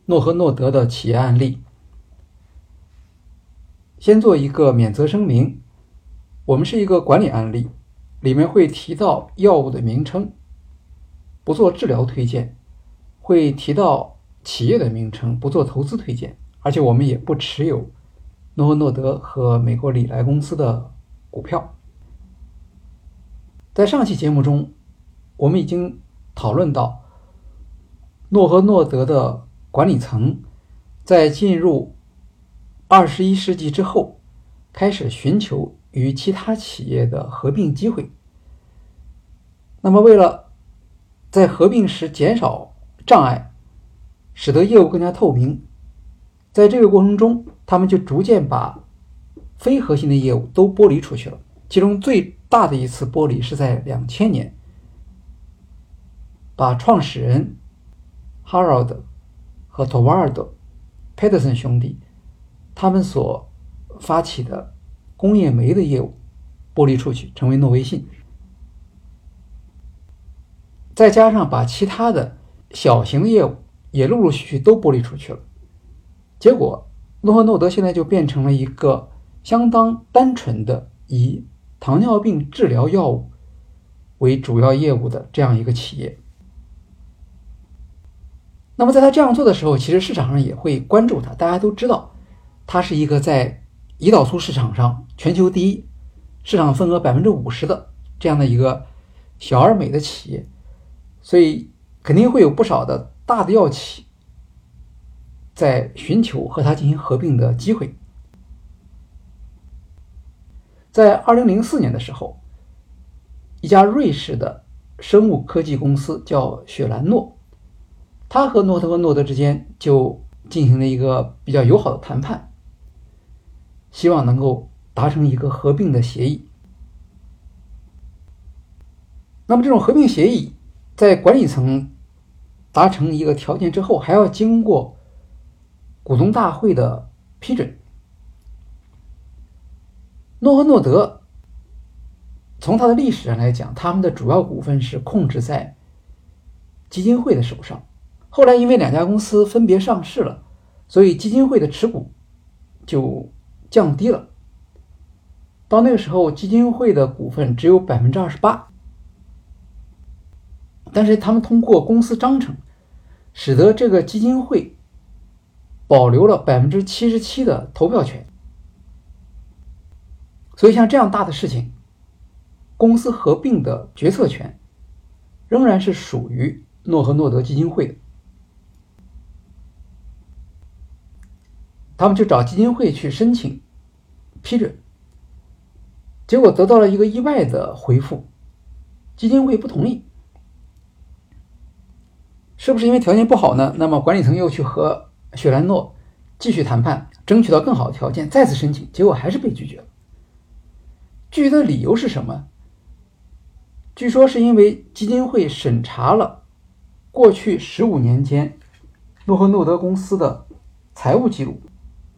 诺和诺德的企业案例。先做一个免责声明，我们是一个管理案例，里面会提到药物的名称，不做治疗推荐，会提到企业的名称，不做投资推荐，而且我们也不持有诺和诺德和美国礼来公司的股票。在上期节目中，我们已经讨论到诺和诺德的管理层在进入21世纪之后，开始寻求与其他企业的合并机会。那么为了在合并时减少障碍，使得业务更加透明，在这个过程中，他们就逐渐把非核心的业务都剥离出去了。其中最大的一次剥离是在2000年，把创始人 Harold 和 Toward Peterson 兄弟他们所发起的工业煤的业务剥离出去，成为诺维信。再加上把其他的小型的业务也陆陆续续都剥离出去了，结果诺和诺德现在就变成了一个相当单纯的以糖尿病治疗药物为主要业务的这样一个企业。那么在他这样做的时候，其实市场上也会关注他，大家都知道他是一个在胰岛素市场上全球第一，市场份额 50% 的这样的一个小而美的企业，所以肯定会有不少的大的药企在寻求和它进行合并的机会。在2004年的时候，一家瑞士的生物科技公司叫雪兰诺，它和诺和诺德之间就进行了一个比较友好的谈判，希望能够达成一个合并的协议。那么这种合并协议在管理层达成一个条件之后，还要经过股东大会的批准。诺和诺德从它的历史上来讲，他们的主要股份是控制在基金会的手上，后来因为两家公司分别上市了，所以基金会的持股就降低了，到那个时候基金会的股份只有 28%， 但是他们通过公司章程使得这个基金会保留了 77% 的投票权。所以像这样大的事情，公司合并的决策权仍然是属于诺和诺德基金会的。他们就找基金会去申请批准，结果得到了一个意外的回复，基金会不同意。是不是因为条件不好呢？那么管理层又去和雪兰诺继续谈判，争取到更好的条件，再次申请，结果还是被拒绝了。拒绝的理由是什么？据说是因为基金会审查了过去15年间诺和诺德公司的财务记录，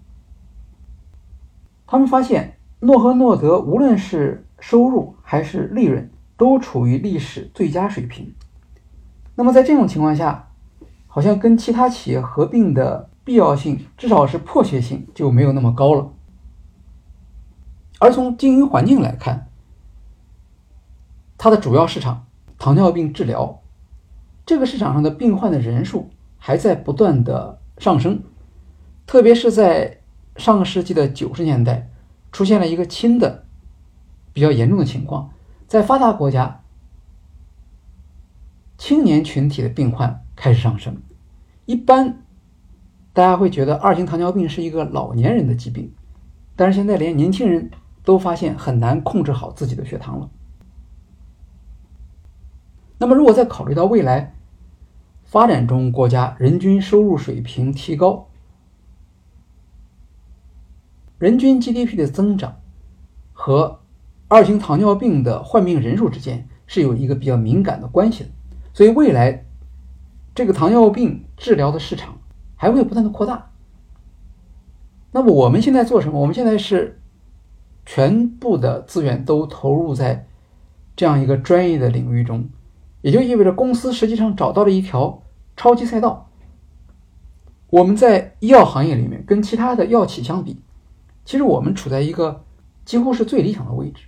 他们发现诺和诺德无论是收入还是利润都处于历史最佳水平。那么在这种情况下，好像跟其他企业合并的必要性，至少是迫切性就没有那么高了。而从经营环境来看，它的主要市场糖尿病治疗，这个市场上的病患的人数还在不断的上升，特别是在上个世纪的90年代出现了一个新的比较严重的情况，在发达国家青年群体的病患开始上升。一般大家会觉得2型糖尿病是一个老年人的疾病，但是现在连年轻人都发现很难控制好自己的血糖了。那么如果再考虑到未来发展中国家人均收入水平提高，人均 GDP 的增长和2型糖尿病的患病人数之间是有一个比较敏感的关系的，所以未来这个糖尿病治疗的市场还会不断的扩大。那么我们现在做什么？我们现在是全部的资源都投入在这样一个专业的领域中，也就意味着公司实际上找到了一条超级赛道。 我们在医药行业里面跟其他的药企相比，其实我们处在一个几乎是最理想的位置。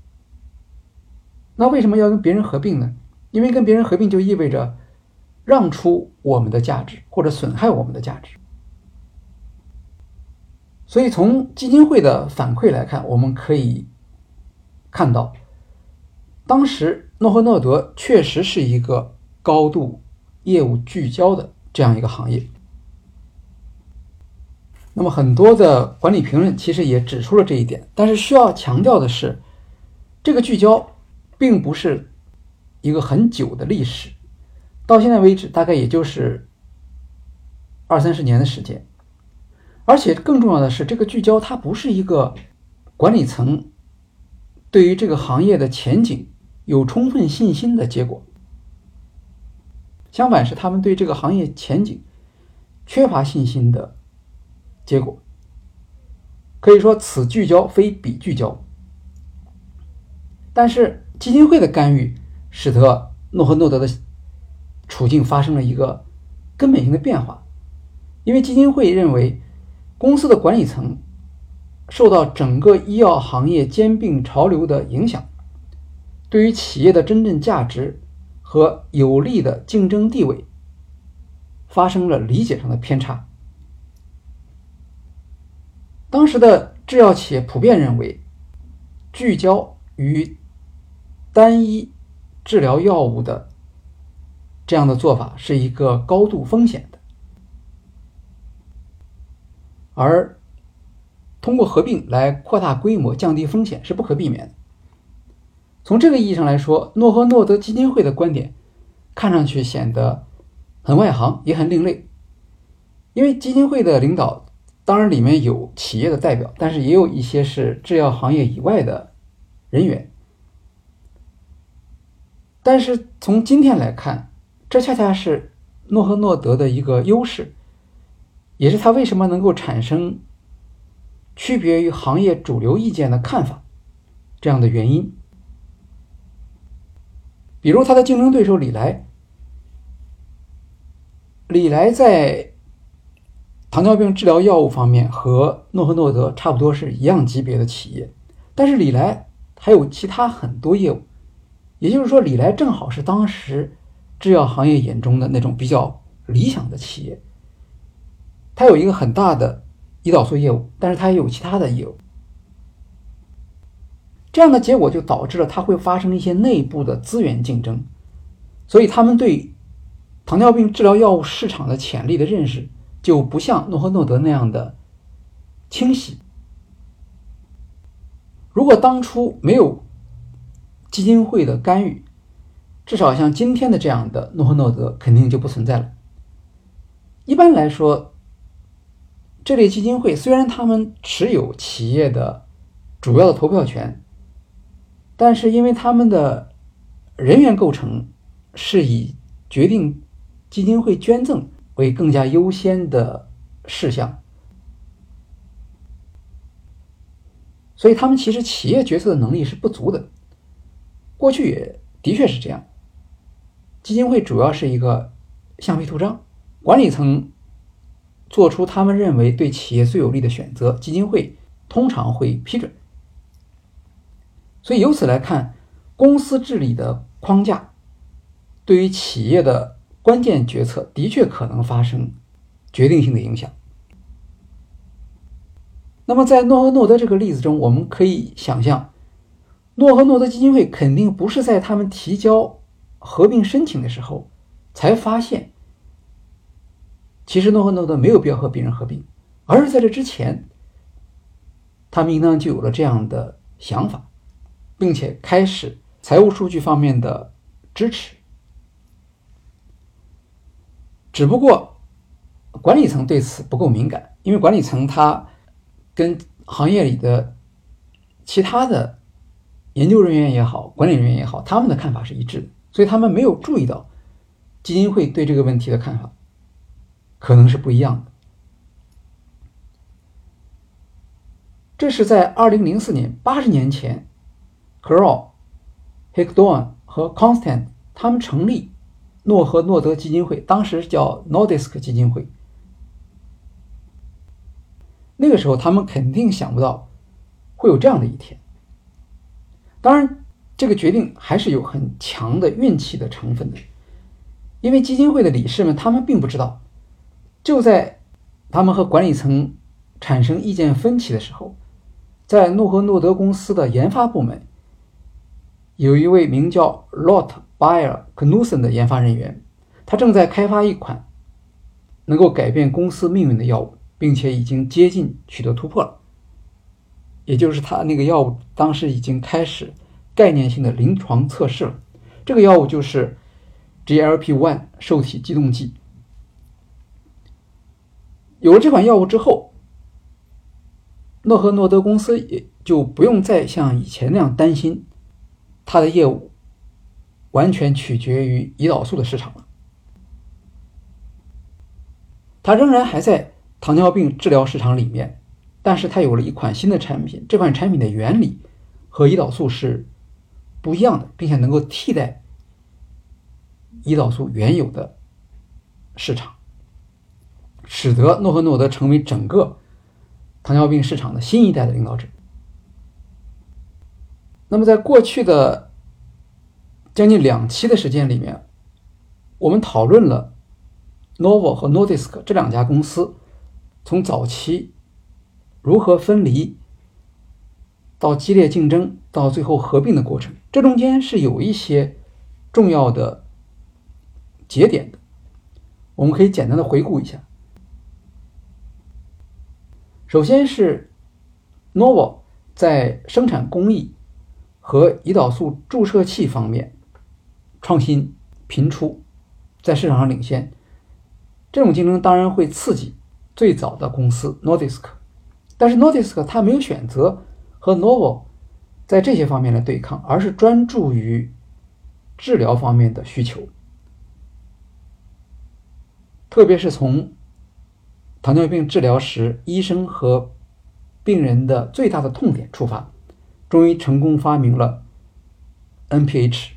那为什么要跟别人合并呢？因为跟别人合并就意味着让出我们的价值或者损害我们的价值。所以从基金会的反馈来看，我们可以看到当时诺和诺德确实是一个高度业务聚焦的这样一个行业。那么很多的管理评论其实也指出了这一点，但是需要强调的是，这个聚焦并不是一个很久的历史，到现在为止大概也就是20-30年的时间。而且更重要的是，这个聚焦它不是一个管理层对于这个行业的前景有充分信心的结果，相反是他们对这个行业前景缺乏信心的结果。可以说此聚焦非彼聚焦。但是基金会的干预使得诺和诺德的处境发生了一个根本性的变化，因为基金会认为公司的管理层受到整个医药行业兼并潮流的影响，对于企业的真正价值和有利的竞争地位发生了理解上的偏差。当时的制药企业普遍认为，聚焦于单一治疗药物的这样的做法是一个高度风险的，而通过合并来扩大规模、降低风险是不可避免的。从这个意义上来说，诺和诺德基金会的观点看上去显得很外行，也很另类。因为基金会的领导当然里面有企业的代表，但是也有一些是制药行业以外的人员。但是从今天来看，这恰恰是诺和诺德的一个优势，也是它为什么能够产生区别于行业主流意见的看法这样的原因。比如他的竞争对手李来在糖尿病治疗药物方面和诺和诺德差不多是一样级别的企业，但是李来还有其他很多业务，也就是说李来正好是当时制药行业眼中的那种比较理想的企业。它有一个很大的胰岛素业务，但是它也有其他的业务。这样的结果就导致了它会发生一些内部的资源竞争，所以他们对糖尿病治疗药物市场的潜力的认识就不像诺和诺德那样的清晰。如果当初没有基金会的干预，至少像今天的这样的诺和诺德肯定就不存在了。一般来说，这类基金会虽然他们持有企业的主要的投票权，但是因为他们的人员构成是以决定基金会捐赠为更加优先的事项，所以他们其实企业决策的能力是不足的。过去也的确是这样，基金会主要是一个橡皮图章，管理层做出他们认为对企业最有利的选择，基金会通常会批准。所以由此来看，公司治理的框架对于企业的关键决策的确可能发生决定性的影响。那么在诺和诺德这个例子中，我们可以想象，诺和诺德基金会肯定不是在他们提交合并申请的时候才发现其实诺和诺德没有必要和别人合并，而是在这之前他们应当就有了这样的想法，并且开始财务数据方面的支持。只不过管理层对此不够敏感，因为管理层他跟行业里的其他的研究人员也好，管理人员也好，他们的看法是一致的，所以他们没有注意到基金会对这个问题的看法可能是不一样的。这是在2004年，80年前 Kroll、Higdon 和 Constant 他们成立诺和诺德基金会，当时叫 Nordisk 基金会， 那个时候他们肯定想不到会有这样的一天。当然，这个决定还是有很强的运气的成分的，因为基金会的理事们他们并不知道，就在他们和管理层产生意见分歧的时候，在诺和诺德公司的研发部门有一位名叫 Lot Bayer Knudsen 的研发人员，他正在开发一款能够改变公司命运的药物，并且已经接近取得突破了。也就是他那个药物当时已经开始概念性的临床测试了。这个药物就是 GLP-1 受体激动剂。有了这款药物之后，诺和诺德公司也就不用再像以前那样担心它的业务完全取决于胰岛素的市场了。它仍然还在糖尿病治疗市场里面，但是它有了一款新的产品，这款产品的原理和胰岛素是不一样的，并且能够替代胰岛素原有的市场，使得诺和诺德成为整个糖尿病市场的新一代的领导者。那么在过去的将近2期的时间里面，我们讨论了 Novo 和 Nordisk 这2家公司从早期如何分离，到激烈竞争，到最后合并的过程，这中间是有一些重要的节点的，我们可以简单的回顾一下。首先是 Novo 在生产工艺和胰岛素注射器方面创新频出，在市场上领先。这种竞争当然会刺激最早的公司 Nordisk， 但是 Nordisk 它没有选择和 Novo 在这些方面来对抗，而是专注于治疗方面的需求，特别是从糖尿病治疗时医生和病人的最大的痛点出发，终于成功发明了 NPH，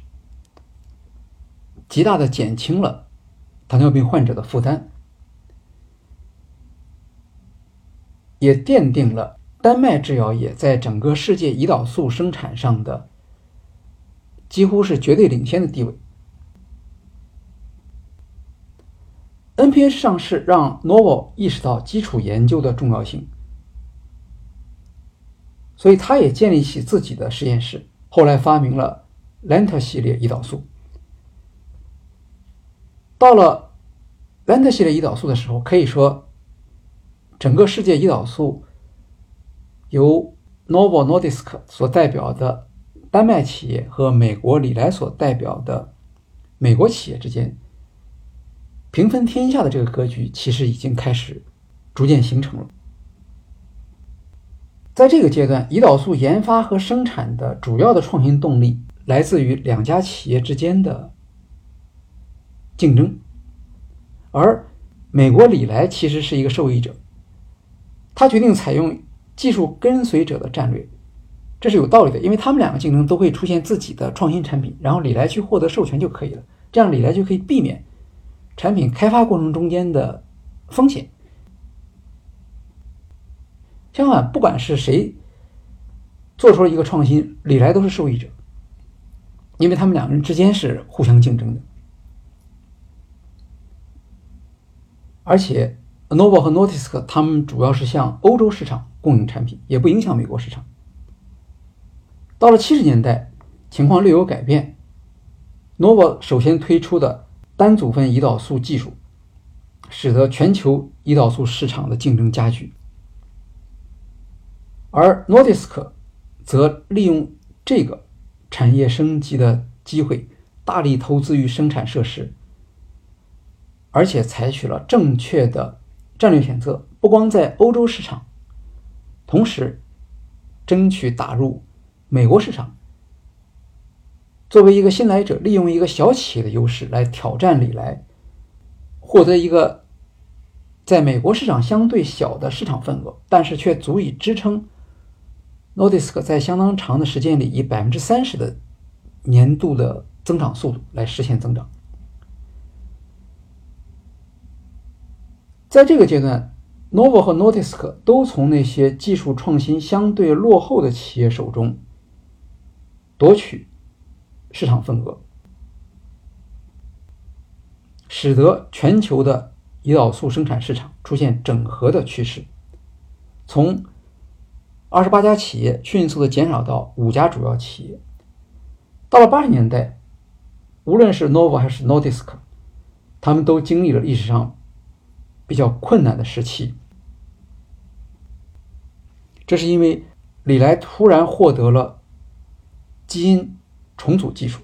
极大的减轻了糖尿病患者的负担，也奠定了丹麦制药业在整个世界胰岛素生产上的几乎是绝对领先的地位。NPH 上市让 Novo 意识到基础研究的重要性，所以他也建立起自己的实验室，后来发明了 Lent 系列胰岛素。到了 Lent 系列胰岛素的时候，可以说整个世界胰岛素由 Novo Nordisk 所代表的丹麦企业和美国礼来所代表的美国企业之间平分天下的这个格局其实已经开始逐渐形成了。在这个阶段，胰岛素研发和生产的主要的创新动力来自于2家企业之间的竞争，而美国礼来其实是一个受益者，他决定采用技术跟随者的战略，这是有道理的，因为他们2个竞争都会出现自己的创新产品，然后礼来去获得授权就可以了，这样礼来就可以避免产品开发过程中间的风险。相反，不管是谁做出了一个创新，礼来都是受益者，因为他们2个人之间是互相竞争的。而且 Novo 和 Nordisk 他们主要是向欧洲市场供应产品，也不影响美国市场。到了70年代，情况略有改变， Novo 首先推出的单组分胰岛素技术使得全球胰岛素市场的竞争加剧，而 Nordisk 则利用这个产业升级的机会，大力投资于生产设施，而且采取了正确的战略选择，不光在欧洲市场，同时争取打入美国市场。作为一个新来者，利用一个小企业的优势来挑战礼来，获得一个在美国市场相对小的市场份额，但是却足以支撑 Nordisk 在相当长的时间里以 30% 的年度的增长速度来实现增长。在这个阶段， Novo 和 Nordisk 都从那些技术创新相对落后的企业手中夺取市场份额，使得全球的胰岛素生产市场出现整合的趋势，从28家企业迅速的减少到5家主要企业。到了80年代，无论是 Novo 还是 Nordisk， 他们都经历了历史上比较困难的时期。这是因为李来突然获得了基因重组技术，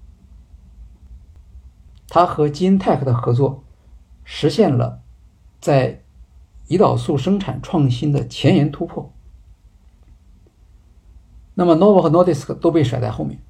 他和基因 Tech 的合作实现了在胰岛素生产创新的前沿突破。那么 Novo 和 Nordisk 都被甩在后面，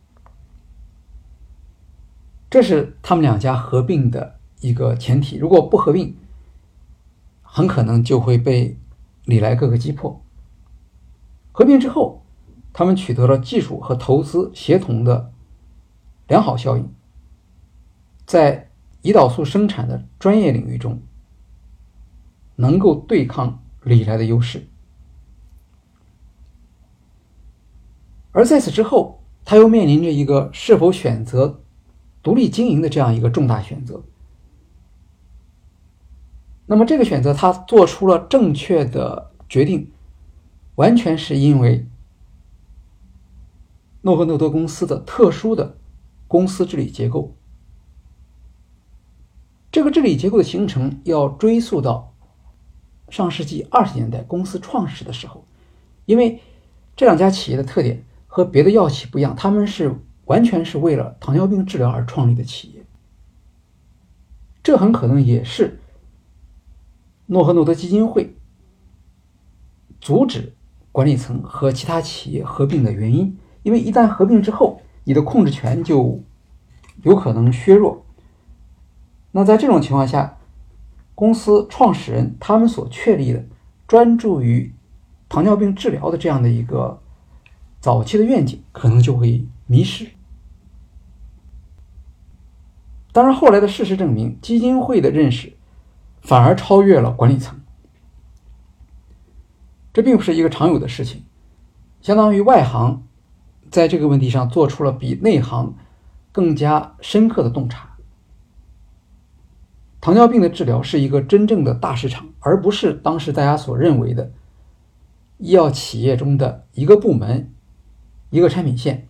这是他们两家合并的一个前提。如果不合并，很可能就会被李来各个击破。合并之后，他们取得了技术和投资协同的良好效应，在胰岛素生产的专业领域中能够对抗李来的优势。而在此之后，他又面临着一个是否选择独立经营的这样一个重大选择。那么这个选择他做出了正确的决定，完全是因为诺和诺德公司的特殊的公司治理结构。这个治理结构的形成要追溯到上世纪20年代公司创始的时候，因为这两家企业的特点和别的药企不一样，他们是完全是为了糖尿病治疗而创立的企业。这很可能也是诺和诺德基金会阻止管理层和其他企业合并的原因，因为一旦合并之后，你的控制权就有可能削弱。那在这种情况下，公司创始人他们所确立的专注于糖尿病治疗的这样的一个早期的愿景可能就会迷失。当然后来的事实证明，基金会的认识反而超越了管理层，这并不是一个常有的事情，相当于外行在这个问题上做出了比内行更加深刻的洞察。糖尿病的治疗是一个真正的大市场，而不是当时大家所认为的医药企业中的一个部门、一个产品线。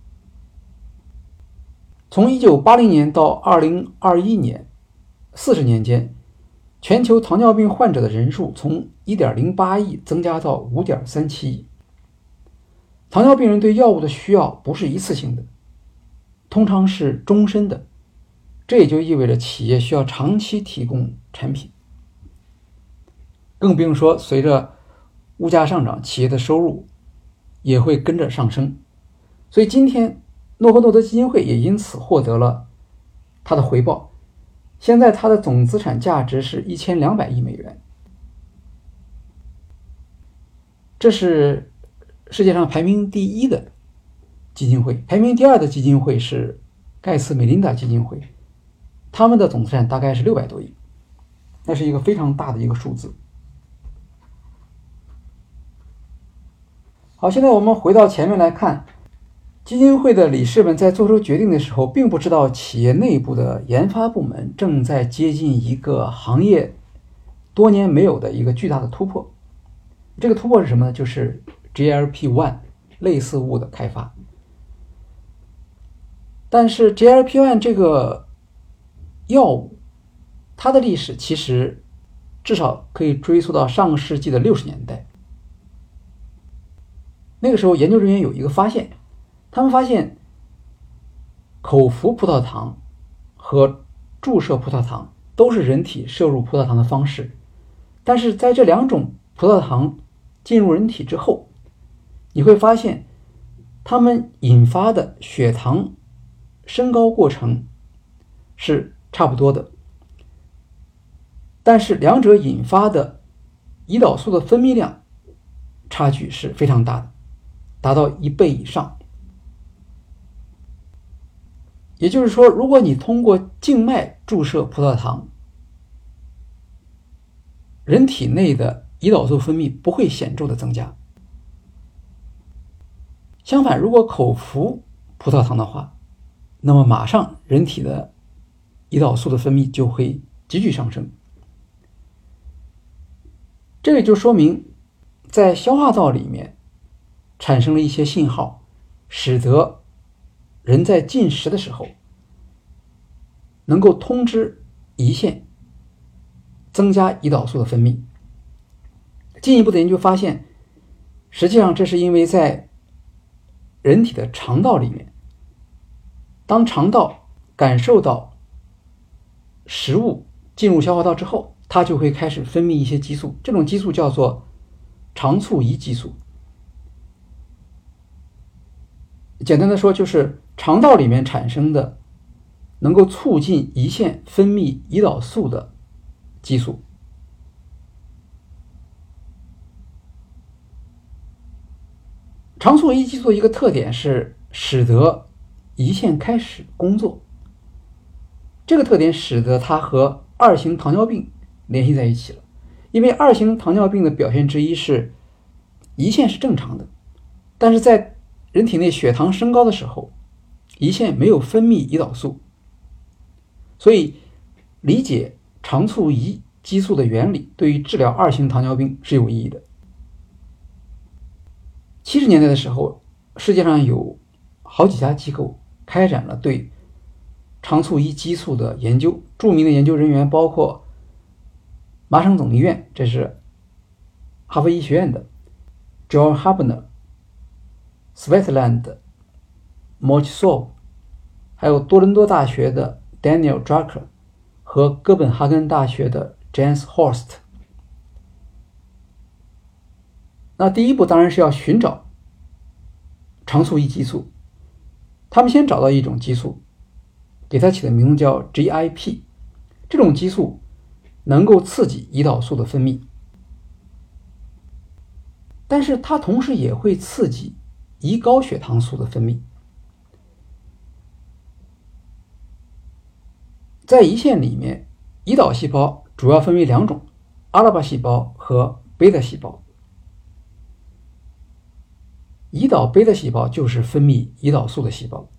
从1980年到2021年40年间，全球糖尿病患者的人数从 1.08 亿增加到 5.37 亿。糖尿病人对药物的需要不是一次性的，通常是终身的，这也就意味着企业需要长期提供产品。更不用说随着物价上涨，企业的收入也会跟着上升。所以今天诺和诺德基金会也因此获得了它的回报，现在它的总资产价值是1200亿美元，这是世界上排名第1的基金会。排名第2的基金会是盖茨美琳达基金会，他们的总资产大概是600多亿，那是一个非常大的一个数字。好，现在我们回到前面来看，基金会的理事们在做出决定的时候，并不知道企业内部的研发部门正在接近一个行业多年没有的一个巨大的突破。这个突破是什么呢？就是 GLP-1 类似物的开发。但是 GLP-1 这个药物，它的历史其实至少可以追溯到上世纪的60年代。那个时候研究人员有一个发现，他们发现口服葡萄糖和注射葡萄糖都是人体摄入葡萄糖的方式，但是在这两种葡萄糖进入人体之后，你会发现它们引发的血糖升高过程是差不多的，但是两者引发的胰岛素的分泌量差距是非常大的，达到1倍以上。也就是说，如果你通过静脉注射葡萄糖， 人体内的胰岛素分泌不会显著的增加。相反，如果口服葡萄糖的话，那么马上人体的胰岛素的分泌就会急剧上升。这个就说明在消化道里面产生了一些信号，使得人在进食的时候能够通知胰腺增加胰岛素的分泌。进一步的研究发现，实际上这是因为在人体的肠道里面，当肠道感受到食物进入消化道之后，它就会开始分泌一些激素，这种激素叫做肠促胰激素。简单的说，就是肠道里面产生的能够促进胰腺分泌胰岛素的激素。肠促胰激素的一个特点是使得胰腺开始工作，这个特点使得它和二型糖尿病联系在一起了。因为二型糖尿病的表现之一是胰腺是正常的，但是在人体内血糖升高的时候，胰腺没有分泌胰岛素，所以理解肠促胰激素的原理对于治疗二型糖尿病是有意义的。70年代的时候，世界上有好几家机构开展了对肠促胰激素的研究，著名的研究人员包括麻省总医院，这是哈佛医学院的 Joel Habner、Svetland、Mochsov， 还有多伦多大学的 Daniel Drucker 和哥本哈根大学的 Jens Horst。那第一步当然是要寻找肠促胰激素，他们先找到一种激素，给它起的名字叫 GIP， 这种激素能够刺激胰岛素的分泌，但是它同时也会刺激胰高血糖素的分泌。在胰腺里面，胰岛细胞主要分为两种，阿尔法细胞和贝塔细胞。胰岛贝塔细胞就是分泌胰岛素的细胞，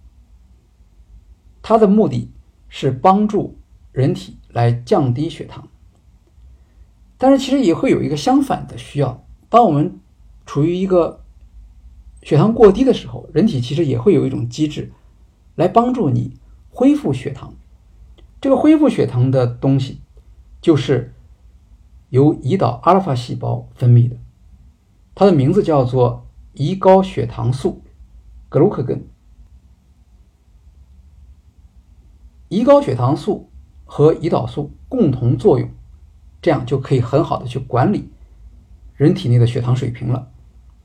它的目的是帮助人体来降低血糖。但是其实也会有一个相反的需要，当我们处于一个血糖过低的时候，人体其实也会有一种机制来帮助你恢复血糖。这个恢复血糖的东西就是由胰岛阿尔法细胞分泌的，它的名字叫做胰高血糖素 glucagon。 胰高血糖素和胰岛素共同作用，这样就可以很好的去管理人体内的血糖水平了。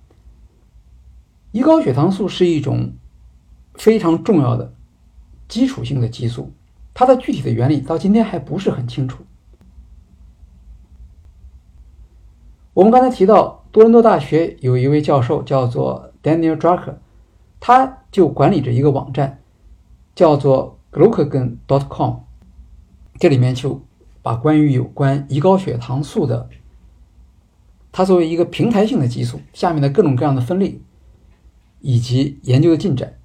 胰高血糖素是一种非常重要的基础性的激素，它的具体的原理到今天还不是很清楚。我们刚才提到多伦多大学有一位教授叫做 Daniel Drucker， 他就管理着一个网站叫做 glucagon.com， 这里面就把关于有关胰高血糖素的，它作为一个平台性的激素下面的各种各样的分类以及研究的进展。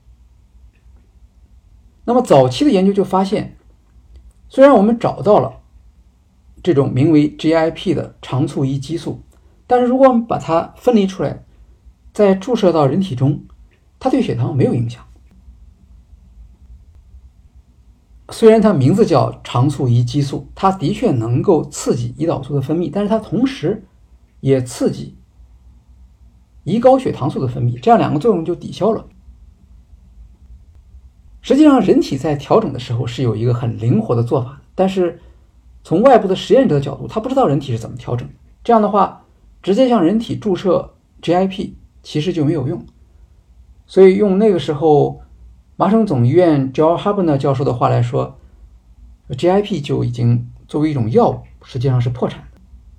那么早期的研究就发现，虽然我们找到了这种名为 GIP 的肠促胰激素，但是如果我们把它分离出来，再注射到人体中，它对血糖没有影响。虽然它名字叫肠促胰激素，它的确能够刺激胰岛素的分泌，但是它同时也刺激胰高血糖素的分泌，这样两个作用就抵消了。实际上人体在调整的时候是有一个很灵活的做法，但是从外部的实验者的角度，他不知道人体是怎么调整，这样的话直接向人体注射 GIP 其实就没有用。所以用那个时候麻省总医院 Joel Habner 教授的话来说， GIP 就已经作为一种药物实际上是破产的。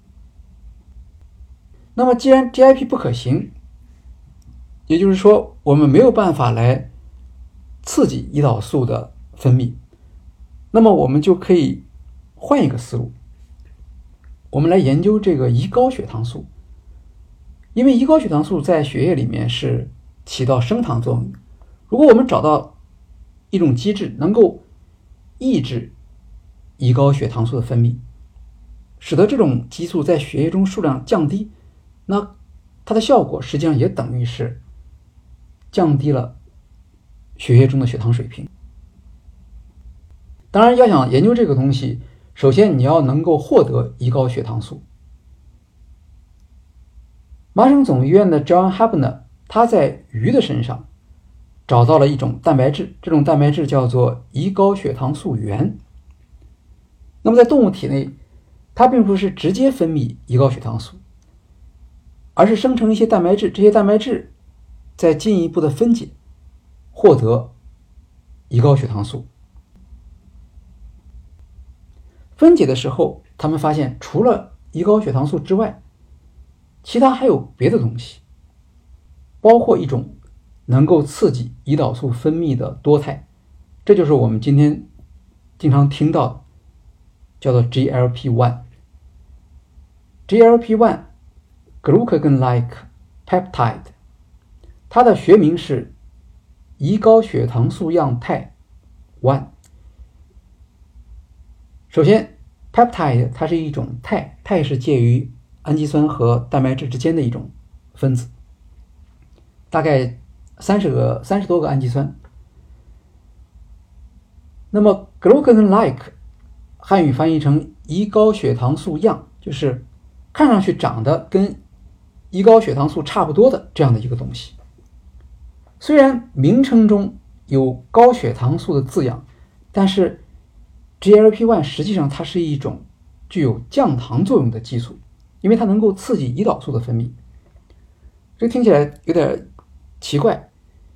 那么既然 GIP 不可行，也就是说我们没有办法来刺激胰岛素的分泌，那么我们就可以换一个思路， 我们来研究这个胰高血糖素。因为胰高血糖素在血液里面是起到升糖作用的，如果我们找到一种机制能够抑制胰高血糖素的分泌，使得这种激素在血液中数量降低，那它的效果实际上也等于是降低了血液中的血糖水平。当然，要想研究这个东西，首先你要能够获得胰高血糖素。麻省总医院的 John Habner 他在鱼的身上找到了一种蛋白质，这种蛋白质叫做胰高血糖素原。那么在动物体内，它并不是直接分泌胰高血糖素，而是生成一些蛋白质，这些蛋白质再进一步的分解，获得胰高血糖素。分解的时候，他们发现除了胰高血糖素之外，其他还有别的东西，包括一种能够刺激胰岛素分泌的多肽，这就是我们今天经常听到的，叫做 GLP-1 Glucagon-like peptide， 它的学名是胰高血糖素样肽1。首先 peptide 它是一种肽，肽是介于氨基酸和蛋白质之间的一种分子，大概30多个氨基酸。那么 glucagon-like 汉语翻译成胰高血糖素样，就是看上去长得跟胰高血糖素差不多的这样的一个东西。虽然名称中有高血糖素的字样，但是 GLP-1 实际上它是一种具有降糖作用的激素，因为它能够刺激胰岛素的分泌。这听起来有点奇怪，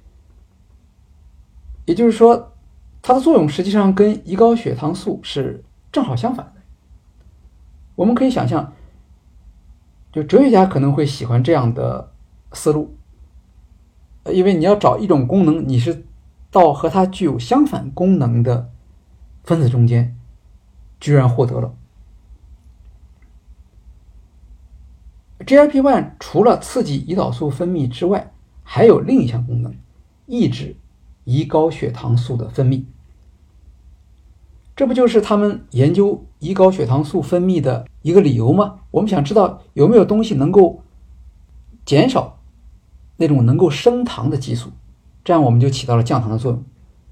也就是说它的作用实际上跟胰高血糖素是正好相反的。我们可以想象，就哲学家可能会喜欢这样的思路，因为你要找一种功能，你是到和它具有相反功能的分子中间居然获得了。GLP-1 除了刺激胰岛素分泌之外，还有另一项功能，抑制胰高血糖素的分泌。这不就是他们研究胰高血糖素分泌的一个理由吗？我们想知道有没有东西能够减少那种能够升糖的激素，这样我们就起到了降糖的作用。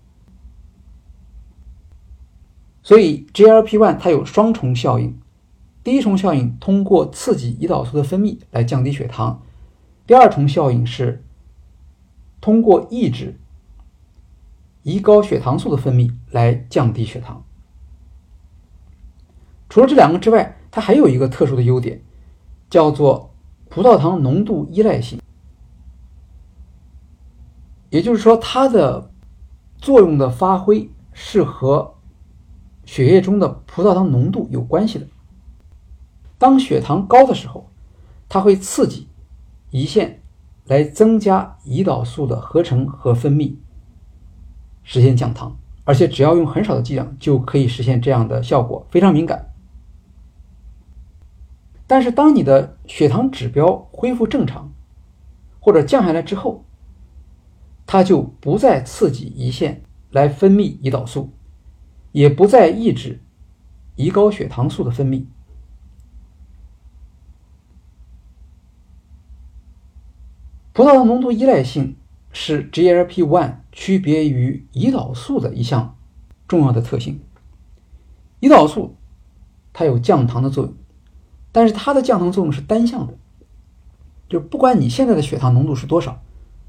所以 GLP-1 它有双重效应，第一重效应通过刺激胰岛素的分泌来降低血糖，第二重效应是通过抑制胰高血糖素的分泌来降低血糖。除了这两个之外，它还有一个特殊的优点，叫做葡萄糖浓度依赖性。也就是说，它的作用的发挥是和血液中的葡萄糖浓度有关系的。当血糖高的时候，它会刺激胰腺来增加胰岛素的合成和分泌，实现降糖，而且只要用很少的剂量就可以实现这样的效果，非常敏感。但是当你的血糖指标恢复正常或者降下来之后，它就不再刺激胰腺来分泌胰岛素，也不再抑制胰高血糖素的分泌。葡萄糖浓度依赖性是 GLP-1 区别于胰岛素的一项重要的特性。胰岛素它有降糖的作用，但是它的降糖作用是单向的，就不管你现在的血糖浓度是多少，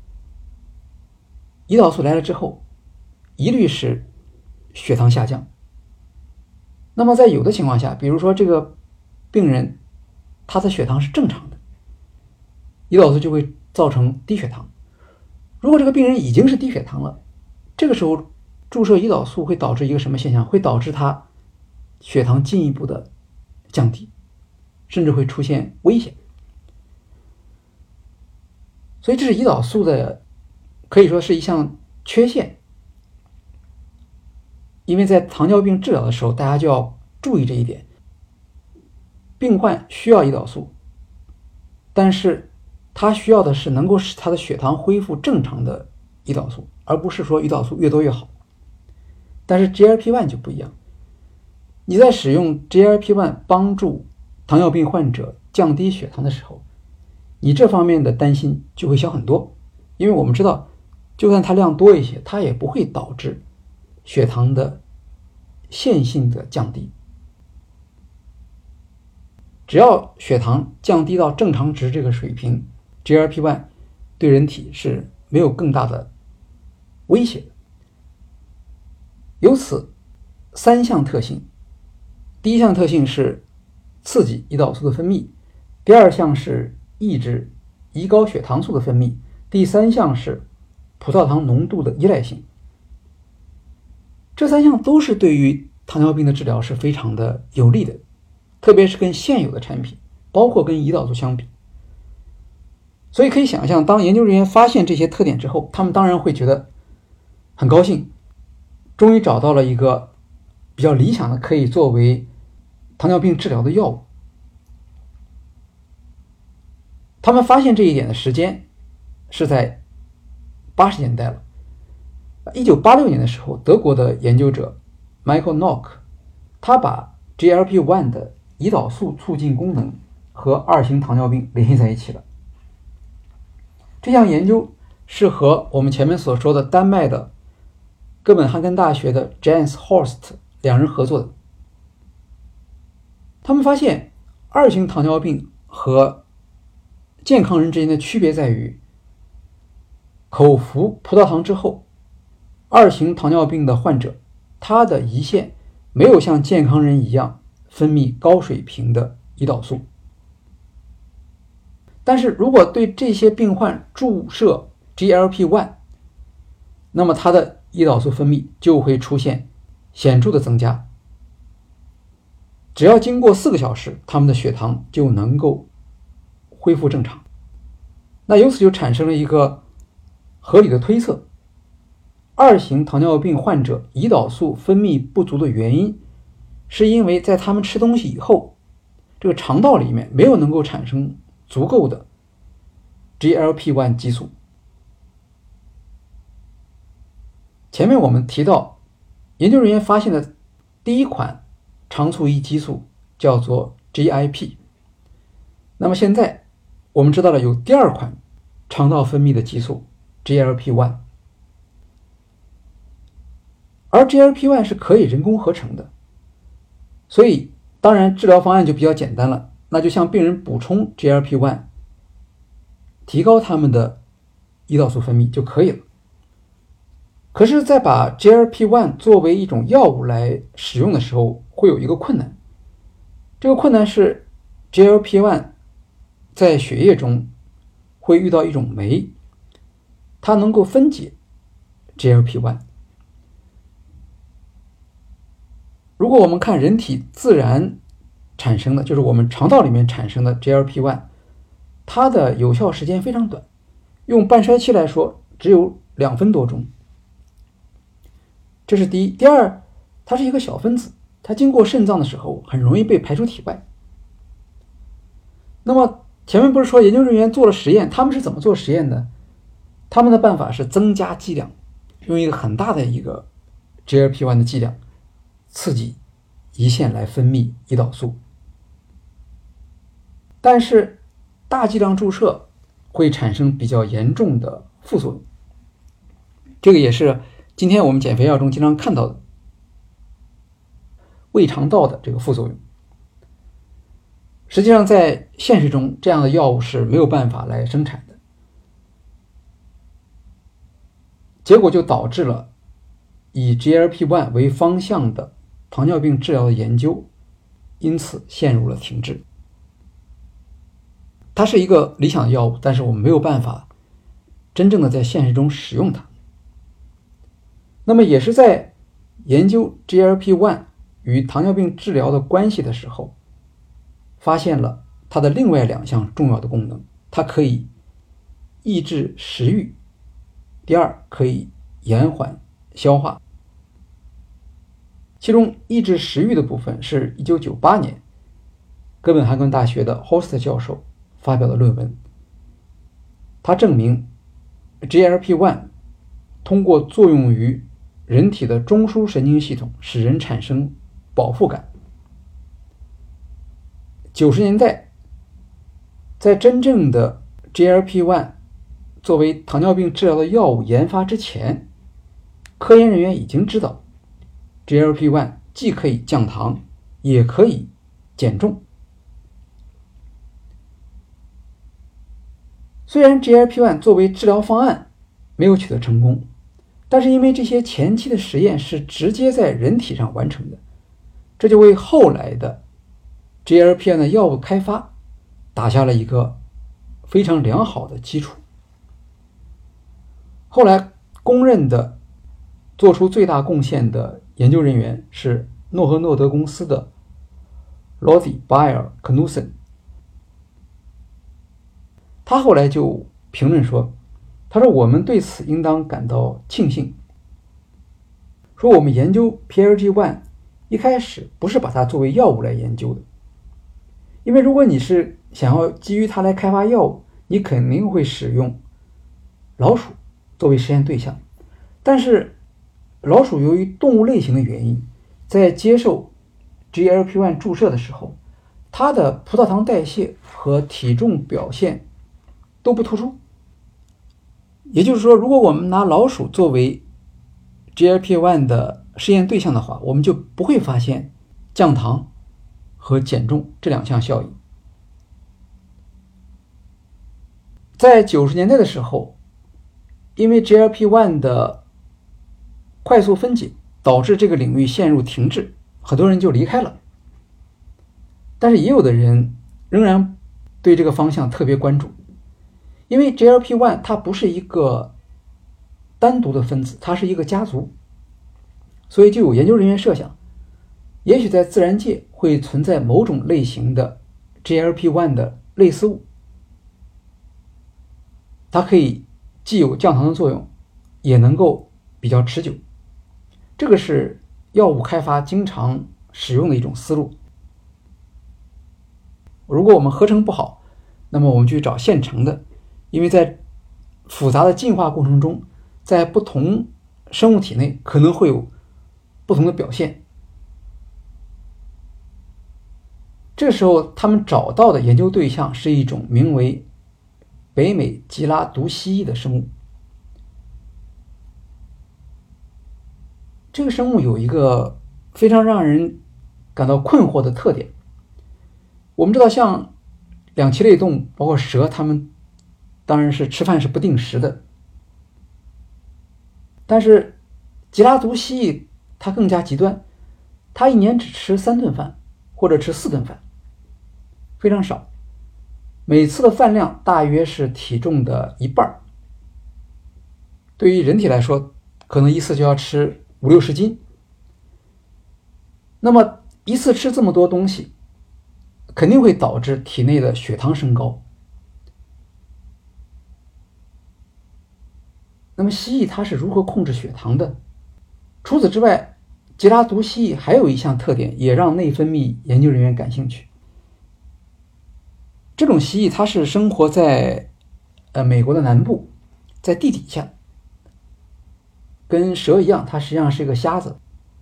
胰岛素来了之后一律使血糖下降。那么在有的情况下，比如说这个病人他的血糖是正常的，胰岛素就会造成低血糖。如果这个病人已经是低血糖了，这个时候注射胰岛素会导致一个什么现象？会导致他血糖进一步的降低，甚至会出现危险。所以这是胰岛素的可以说是一项缺陷，因为在糖尿病治疗的时候，大家就要注意这一点。 病患需要胰岛素，但是他需要的是能够使他的血糖恢复正常的胰岛素，而不是说胰岛素越多越好。但是 GLP-1 就不一样，你在使用 GLP-1 帮助糖尿病患者降低血糖的时候，你这方面的担心就会小很多，因为我们知道就算它量多一些，它也不会导致血糖的线性的降低。只要血糖降低到正常值这个水平， GLP-1 对人体是没有更大的威胁的。由此3项特性，第一项特性是刺激胰岛素的分泌，第二项是抑制胰高血糖素的分泌，第三项是葡萄糖浓度的依赖性。这3项都是对于糖尿病的治疗是非常的有利的，特别是跟现有的产品，包括跟胰岛素相比。所以可以想象，当研究人员发现这些特点之后，他们当然会觉得很高兴，终于找到了一个比较理想的可以作为糖尿病治疗的药物。他们发现这一点的时间是在80年代了。1986年的时候，德国的研究者 Michael Nock 他把 GLP-1 的胰岛素促进功能和2型糖尿病联系在一起了。这项研究是和我们前面所说的丹麦的哥本哈根大学的 Jens Horst 两人合作的。他们发现2型糖尿病和健康人之间的区别在于，口服葡萄糖之后，2型糖尿病的患者他的胰腺没有像健康人一样分泌高水平的胰岛素。但是如果对这些病患注射 GLP-1， 那么他的胰岛素分泌就会出现显著的增加。只要经过4个小时，他们的血糖就能够恢复正常。那由此就产生了一个合理的推测，2型糖尿病患者胰岛素分泌不足的原因，是因为在他们吃东西以后，这个肠道里面没有能够产生足够的 GLP-1 激素。前面我们提到，研究人员发现的第一款肠促胰激素叫做 GIP。那么现在我们知道了有第2款肠道分泌的激素 GLP-1， 而 GLP-1 是可以人工合成的，所以当然治疗方案就比较简单了，那就向病人补充 GLP-1， 提高他们的胰岛素分泌就可以了。可是在把 GLP-1 作为一种药物来使用的时候，会有一个困难，这个困难是 GLP-1 在血液中会遇到一种酶，它能够分解 GLP-1。如果我们看人体自然产生的，就是我们肠道里面产生的 GLP-1， 它的有效时间非常短，用半衰期来说只有2分多钟。这是第一。第二，它是一个小分子，它经过肾脏的时候很容易被排出体外。那么前面不是说研究人员做了实验，他们是怎么做实验的？他们的办法是增加剂量，用一个很大的一个 GLP-1 的剂量刺激胰腺来分泌胰岛素。但是大剂量注射会产生比较严重的副作用，这个也是今天我们减肥药中经常看到的胃肠道的这个副作用。实际上在现实中这样的药物是没有办法来生产的，结果就导致了以 GLP-1 为方向的糖尿病治疗的研究因此陷入了停滞。它是一个理想的药物，但是我们没有办法真正的在现实中使用它。那么也是在研究 GLP-1 与糖尿病治疗的关系的时候，发现了它的另外2项重要的功能。它可以抑制食欲，第二可以延缓消化。其中抑制食欲的部分是1998年哥本哈根大学的 Host 教授发表的论文，他证明 GLP-1 通过作用于人体的中枢神经系统，使人产生饱腹感。90年代，在真正的 GLP-1 作为糖尿病治疗的药物研发之前，科研人员已经知道 GLP-1 既可以降糖，也可以减重。虽然 GLP-1 作为治疗方案没有取得成功，但是因为这些前期的实验是直接在人体上完成的，这就为后来的 GLP-1 的药物开发打下了一个非常良好的基础。后来公认的做出最大贡献的研究人员是诺和诺德公司的 Lottie Beyer Knudsen。他后来就评论说，他说我们对此应当感到庆幸，说我们研究 PLG1 一开始不是把它作为药物来研究的，因为如果你是想要基于它来开发药物，你肯定会使用老鼠作为实验对象，但是老鼠由于动物类型的原因，在接受 GLP-1 注射的时候，它的葡萄糖代谢和体重表现都不突出。也就是说，如果我们拿老鼠作为 GLP-1 的试验对象的话，我们就不会发现降糖和减重这两项效应。在90年代的时候，因为 GLP-1 的快速分解导致这个领域陷入停滞，很多人就离开了。但是也有的人仍然对这个方向特别关注，因为 GLP-1 它不是一个单独的分子，它是一个家族，所以就有研究人员设想，也许在自然界会存在某种类型的 GLP-1 的类似物，它可以既有降糖的作用，也能够比较持久。这个是药物开发经常使用的一种思路。如果我们合成不好，那么我们去找现成的，因为在复杂的进化过程中，在不同生物体内可能会有不同的表现。这时候他们找到的研究对象是一种名为北美吉拉毒蜥蜴的生物。这个生物有一个非常让人感到困惑的特点。我们知道像两栖类动物包括蛇，它们当然是吃饭是不定时的，但是吉拉毒蜥蜴它更加极端，它一年只吃3顿饭或者吃4顿饭，非常少，每次的饭量大约是体重的1半。对于人体来说，可能一次就要吃50-60斤。那么一次吃这么多东西，肯定会导致体内的血糖升高。那么蜥蜴它是如何控制血糖的？除此之外，吉拉毒蜥蜴还有一项特点也让内分泌研究人员感兴趣。这种蜥蜴它是生活在美国的南部，在地底下，跟蛇一样，它实际上是一个瞎子。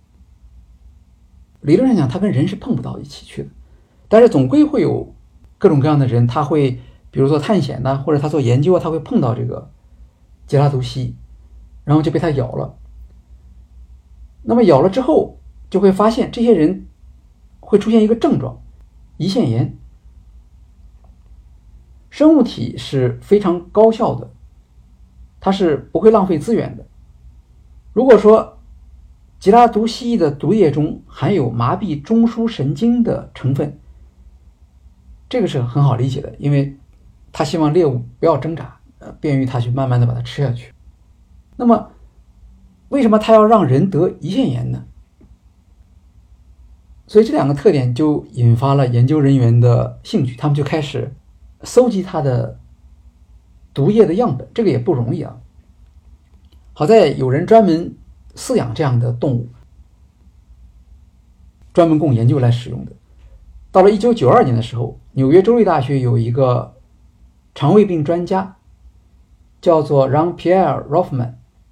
理论上讲，它跟人是碰不到一起去的，但是总归会有各种各样的人，他会比如说探险呢，或者他做研究啊，他会碰到这个吉拉毒蜥蜴，然后就被它咬了。那么咬了之后，就会发现这些人会出现一个症状，胰腺炎。生物体是非常高效的，它是不会浪费资源的。如果说吉拉毒蜥蜴的毒液中含有麻痹中枢神经的成分，这个是很好理解的，因为它希望猎物不要挣扎，便于它去慢慢的把它吃下去。那么为什么它要让人得胰腺炎呢？所以这两个特点就引发了研究人员的兴趣，他们就开始搜集它的毒液的样本，这个也不容易啊。好在有人专门饲养这样的动物，专门供研究来使用的。 到了1992年的时候，纽约州立大学有一个肠胃病专家，叫做 Jean-Pierre Roffman，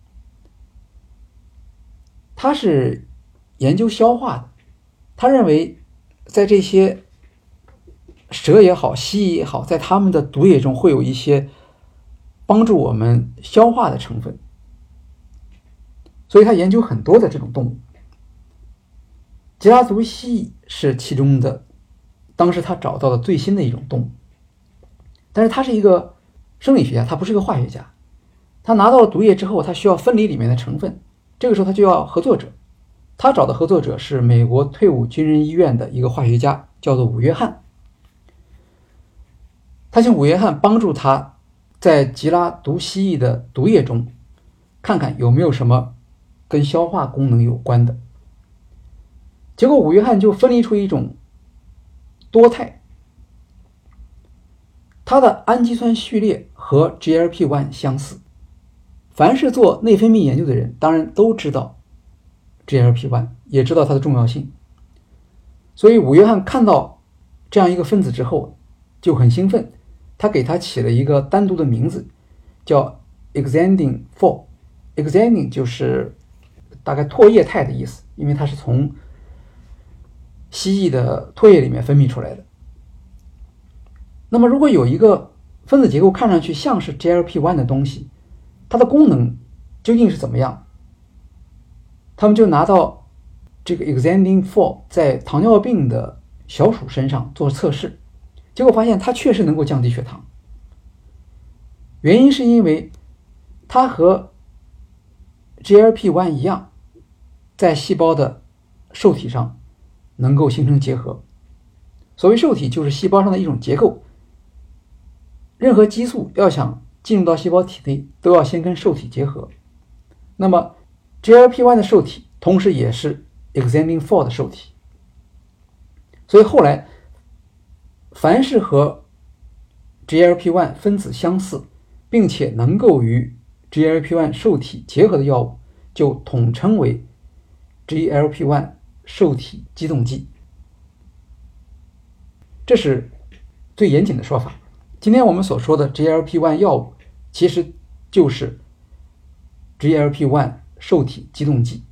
他是研究消化的。他认为在这些蛇也好，蜥蜴也好，在它们的毒液中会有一些帮助我们消化的成分，所以他研究很多的这种动物。吉拉足蜥蜴是其中的，当时他找到的最新的一种动物。但是他是一个生理学家，他不是个化学家。他拿到了毒液之后，他需要分离里面的成分，这个时候他就要合作者。他找的合作者是美国退伍军人医院的一个化学家，叫做伍约翰。他请伍约翰帮助他在吉拉毒蜥蜴的毒液中看看有没有什么跟消化功能有关的。结果伍约翰就分离出一种多肽，它的氨基酸序列和 GLP-1 相似。凡是做内分泌研究的人当然都知道 GLP-1， 也知道它的重要性。所以伍约翰看到这样一个分子之后就很兴奋，他给它起了一个单独的名字，叫 Exendin-4。 Exendin 就是大概唾液肽的意思，因为它是从蜥蜴的唾液里面分泌出来的。那么如果有一个分子结构看上去像是 GLP-1 的东西，它的功能究竟是怎么样？他们就拿到这个 Exendin-4 在糖尿病的小鼠身上做测试，结果发现它确实能够降低血糖。原因是因为它和 GLP-1 一样，在细胞的受体上能够形成结合。所谓受体就是细胞上的一种结构，任何激素要想进入到细胞体内都要先跟受体结合。那么 GLP-1 的受体同时也是 Exendin-4 的受体，所以后来凡是和 GLP-1 分子相似并且能够与 GLP-1 受体结合的药物就统称为 GLP-1 受体激动剂。这是最严谨的说法。今天我们所说的 GLP-1 药物其实就是 GLP-1 受体激动剂。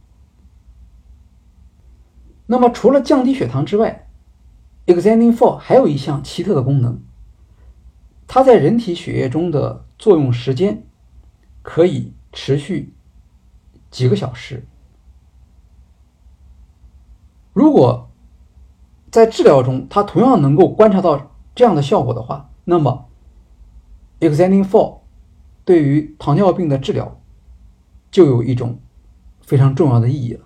那么除了降低血糖之外， Exendin-4 还有一项奇特的功能，它在人体血液中的作用时间可以持续几个小时。如果在治疗中它同样能够观察到这样的效果的话，那么 Exendin-4 对于糖尿病的治疗就有一种非常重要的意义了。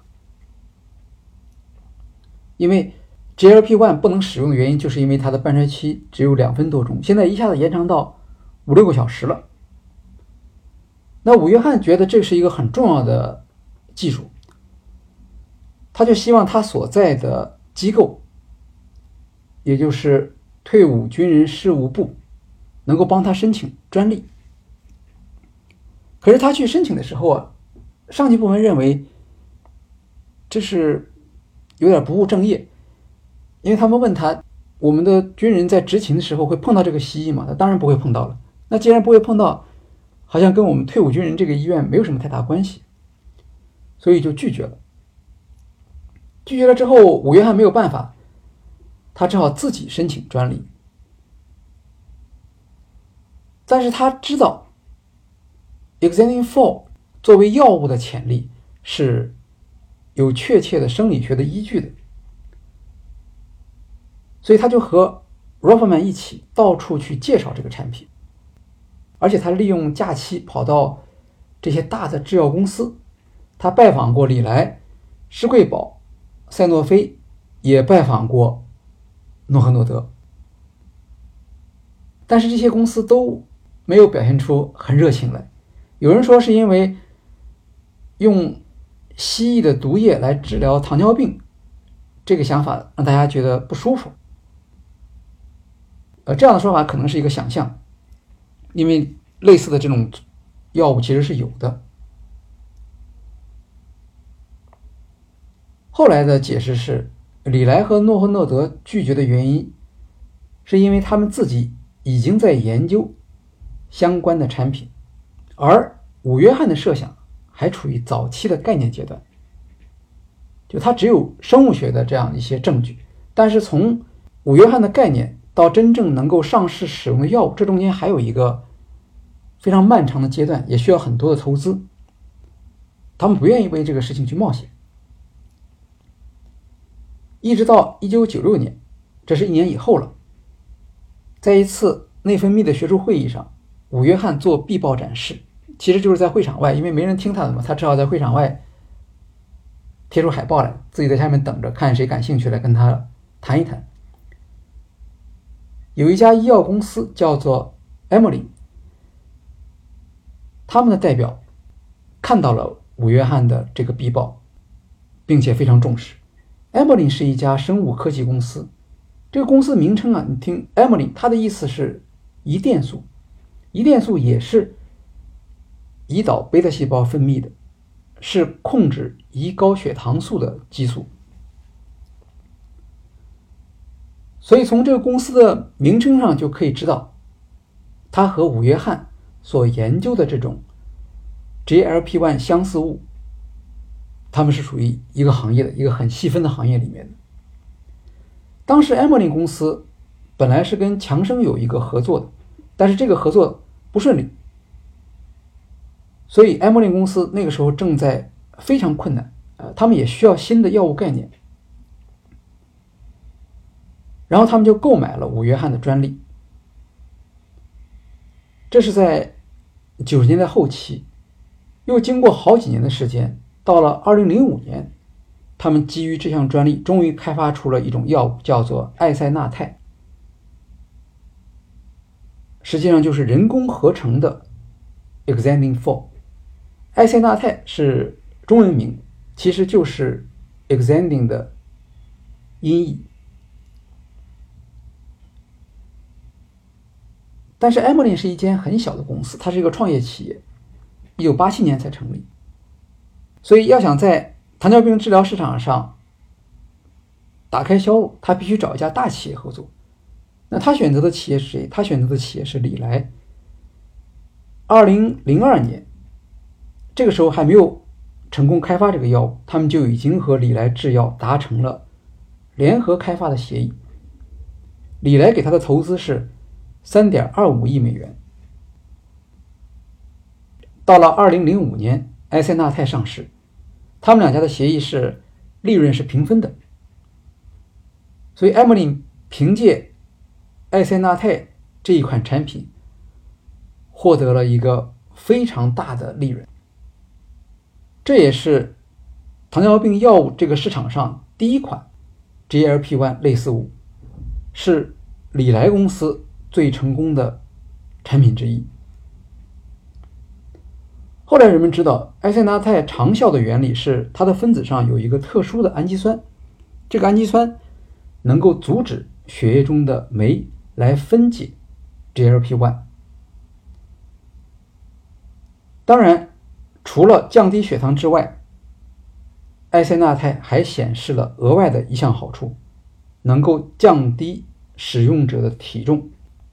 因为 GLP-1 不能使用的原因就是因为它的半衰期只有2分多钟，现在一下子延长到5-6个小时了。那伍约翰觉得这是一个很重要的技术，他就希望他所在的机构，也就是退伍军人事务部，能够帮他申请专利。可是他去申请的时候上级部门认为这是有点不务正业，因为他们问他，我们的军人在执勤的时候会碰到这个蜥蜴吗？他当然不会碰到了。那既然不会碰到，好像跟我们退伍军人这个医院没有什么太大关系，所以就拒绝了。拒绝了之后，伍约翰没有办法，他只好自己申请专利。但是他知道 Exendin-4 作为药物的潜力是有确切的生理学的依据的，所以他就和 Roffman 一起到处去介绍这个产品。而且他利用假期跑到这些大的制药公司，他拜访过礼来、施贵宝、赛诺菲，也拜访过诺和诺德。但是这些公司都没有表现出很热情来。有人说是因为用蜥蜴的毒液来治疗糖尿病，这个想法让大家觉得不舒服。这样的说法可能是一个想象，因为类似的这种药物其实是有的。后来的解释是李来和诺和诺德拒绝的原因，是因为他们自己已经在研究相关的产品，而伍约翰的设想还处于早期的概念阶段，就它只有生物学的这样一些证据，但是从伍约翰的概念到真正能够上市使用的药物，这中间还有一个非常漫长的阶段，也需要很多的投资，他们不愿意为这个事情去冒险。一直到1996年，这是1年以后了，在一次内分泌的学术会议上，伍约翰做必报展示，其实就是在会场外，因为没人听他的嘛，他只好在会场外贴出海报来，自己在下面等着，看谁感兴趣来跟他谈一谈。有一家医药公司叫做 Emily， 他们的代表看到了伍约翰的这个必报，并且非常重视。Emily 是一家生物科技公司，这个公司名称啊，你听 Emily， 它的意思是胰电素，胰电素也是胰岛贝塔细胞分泌的，是控制胰高血糖素的激素。所以从这个公司的名称上就可以知道，它和伍约翰所研究的这种 GLP-1 相似物，他们是属于一个行业的一个很细分的行业里面的。当时 Emily 公司本来是跟强生有一个合作的，但是这个合作不顺利，所以 Emily 公司那个时候正在非常困难，他们也需要新的药物概念，然后他们就购买了伍约翰的专利。这是在90年代后期，又经过好几年的时间，到了2005年，他们基于这项专利终于开发出了一种药物，叫做艾塞纳肽，实际上就是人工合成的 Exendin 4。 艾塞纳肽是中文名，其实就是 Exendin 的音译。但是 Emily 是一间很小的公司，它是一个创业企业，1987年才成立，所以要想在糖尿病治疗市场上打开销路，他必须找一家大企业合作。那他选择的企业是谁？他选择的企业是李来。2002年，这个时候还没有成功开发这个药物，他们就已经和李来制药达成了联合开发的协议。李来给他的投资是3.25亿美元。到了2005年，艾塞纳肽上市，他们两家的协议是利润是平分的，所以 Emily 凭借艾塞纳肽这一款产品获得了一个非常大的利润，这也是糖尿病药物这个市场上第一款 GLP-1 类似物，是李来公司最成功的产品之一。后来人们知道，艾塞纳肽长效的原理是它的分子上有一个特殊的氨基酸，这个氨基酸能够阻止血液中的酶来分解 GLP-1。当然，除了降低血糖之外，艾塞纳肽还显示了额外的一项好处，能够降低使用者的体重。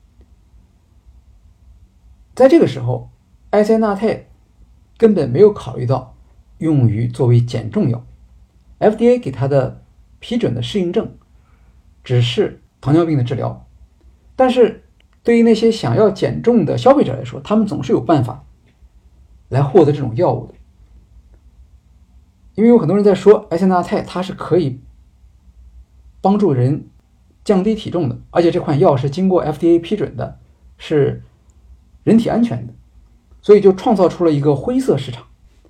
在这个时候，艾塞纳肽根本没有考虑到用于作为减重药， FDA 给他的批准的适应症只是糖尿病的治疗，但是对于那些想要减重的消费者来说，他们总是有办法来获得这种药物的。因为有很多人在说艾塞纳肽它是可以帮助人降低体重的，而且这款药是经过 FDA 批准的，是人体安全的，所以就创造出了一个灰色市场，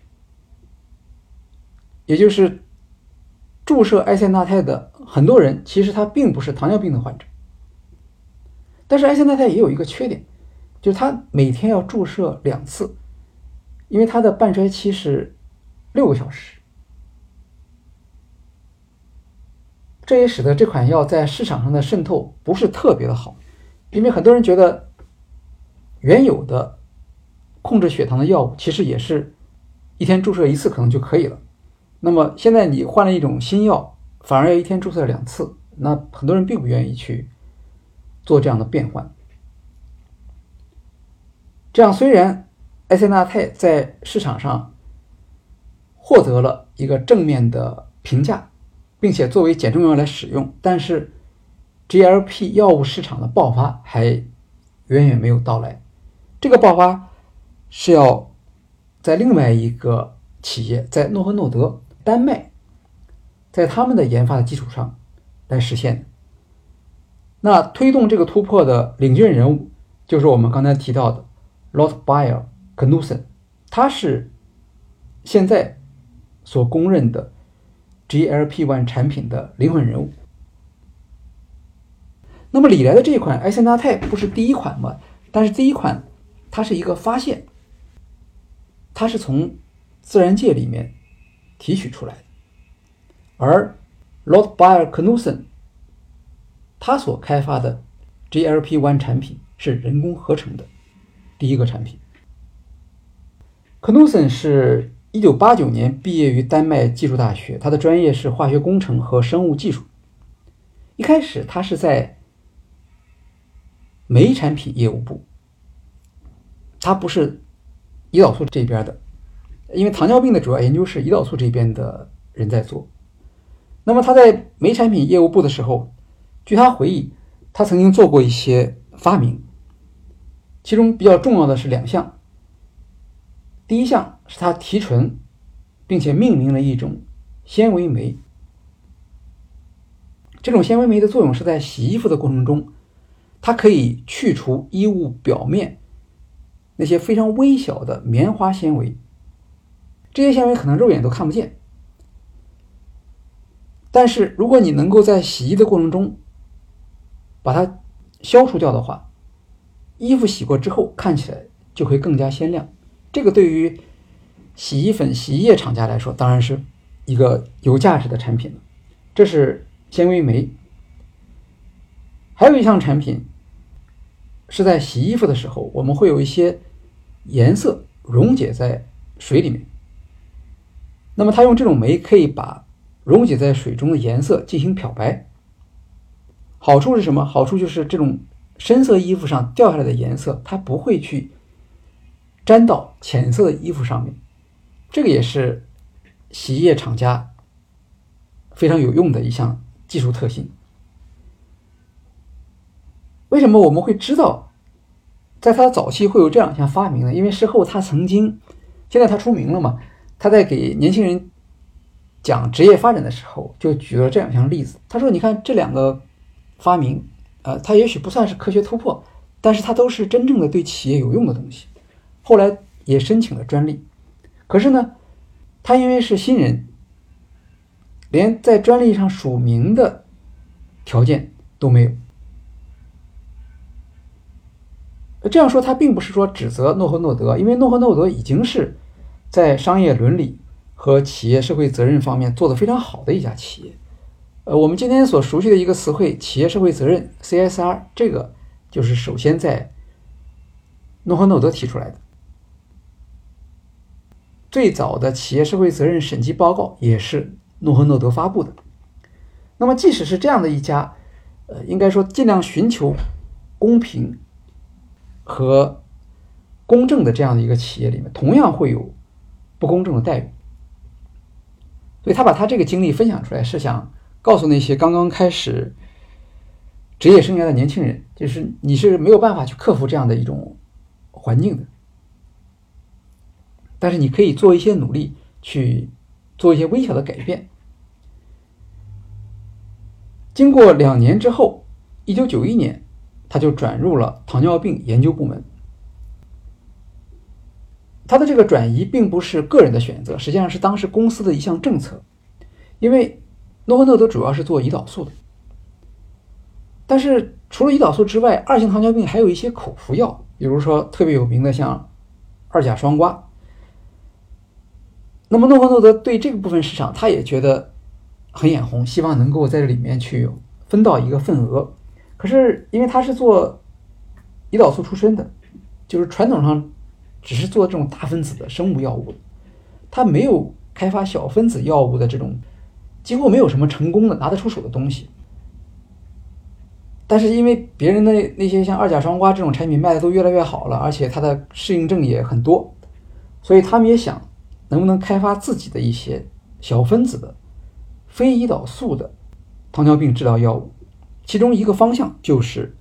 也就是注射艾塞纳肽的很多人其实他并不是糖尿病的患者。但是艾塞纳肽也有一个缺点，就是它每天要注射2次，因为它的半衰期是6个小时，这也使得这款药在市场上的渗透不是特别的好。因为很多人觉得原有的控制血糖的药物其实也是一天注射1次可能就可以了，那么现在你换了一种新药， 反而要一天注射2次，那很多人并不愿意去做这样的变换。这样虽然艾塞纳肽在市场上获得了一个正面的评价，并且作为减重药来使用，但是 GLP 药物市场的爆发还远远没有到来。这个爆发是要在另外一个企业，在诺和诺德丹麦，在他们的研发的基础上来实现的。那推动这个突破的领军人物就是我们刚才提到的 Lotte Bayer Knudsen， 他是现在所公认的 GLP-1 产品的灵魂人物。那么李来的这一款艾塞纳肽不是第一款吗？但是第一款它是一个发现，它是从自然界里面提取出来的，而 Lotte Bayer Knudsen 他所开发的 GLP-1 产品是人工合成的第一个产品。Knudsen 是1989年毕业于丹麦技术大学，他的专业是化学工程和生物技术。一开始他是在酶产品业务部，他不是胰岛素这边的，因为糖尿病的主要研究是胰岛素这边的人在做。那么他在酶产品业务部的时候，据他回忆，他曾经做过一些发明，其中比较重要的是2项。第一项是他提纯并且命名了一种纤维酶，这种纤维酶的作用是在洗衣服的过程中，它可以去除衣物表面那些非常微小的棉花纤维，这些纤维可能肉眼都看不见，但是如果你能够在洗衣的过程中把它消除掉的话，衣服洗过之后看起来就会更加鲜亮。这个对于洗衣粉、洗衣液厂家来说当然是一个有价值的产品了。这是纤维酶。还有一项产品是在洗衣服的时候，我们会有一些颜色溶解在水里面，那么它用这种酶可以把溶解在水中的颜色进行漂白。好处是什么？好处就是这种深色衣服上掉下来的颜色它不会去沾到浅色的衣服上面，这个也是洗衣液厂家非常有用的一项技术特性。为什么我们会知道在他早期会有这样一项发明呢？因为事后他曾经，现在他出名了嘛，他在给年轻人讲职业发展的时候就举了这样一项例子。他说你看这2个发明它也许不算是科学突破，但是它都是真正的对企业有用的东西，后来也申请了专利。可是呢，他因为是新人，连在专利上署名的条件都没有。这样说他并不是说指责诺和诺德，因为诺和诺德已经是在商业伦理和企业社会责任方面做得非常好的一家企业。我们今天所熟悉的一个词汇企业社会责任 CSR， 这个就是首先在诺和诺德提出来的。最早的企业社会责任审计报告也是诺和诺德发布的。那么即使是这样的一家应该说尽量寻求公平和公正的这样的一个企业里面，同样会有不公正的待遇。所以他把他这个经历分享出来，是想告诉那些刚刚开始职业生涯的年轻人，就是你是没有办法去克服这样的一种环境的，但是你可以做一些努力，去做一些微小的改变。经过2年之后，1991年他就转入了糖尿病研究部门。他的这个转移并不是个人的选择，实际上是当时公司的一项政策。因为诺和诺德主要是做胰岛素的，但是除了胰岛素之外，2型糖尿病还有一些口服药，比如说特别有名的像2甲双胍。那么诺和诺德对这个部分市场他也觉得很眼红，希望能够在这里面去分到一个份额。可是因为他是做胰岛素出身的，就是传统上只是做这种大分子的生物药物的，他没有开发小分子药物的这种几乎没有什么成功的拿得出手的东西。但是因为别人的那些像二甲双胍这种产品卖的都越来越好了，而且它的适应症也很多，所以他们也想能不能开发自己的一些小分子的非胰岛素的糖尿病治疗药物，其中一个方向就是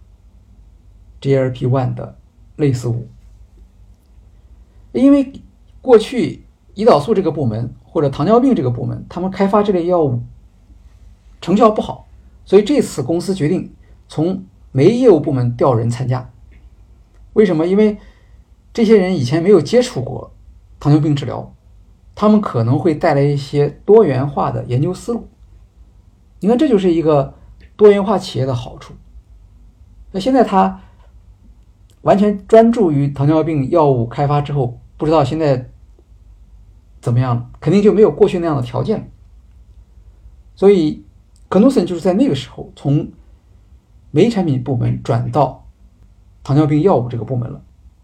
GLP-1 的类似物。因为过去胰岛素这个部门或者糖尿病这个部门，他们开发这类药物成效不好，所以这次公司决定从酶业务部门调人参加。为什么？因为这些人以前没有接触过糖尿病治疗，他们可能会带来一些多元化的研究思路。你看，这就是一个多元化企业的好处。那现在他完全专注于糖尿病药物开发之后，不知道现在怎么样了，肯定就没有过去那样的条件了。所以 Knudsen 就是在那个时候从酶产品部门转到糖尿病药物这个部门了。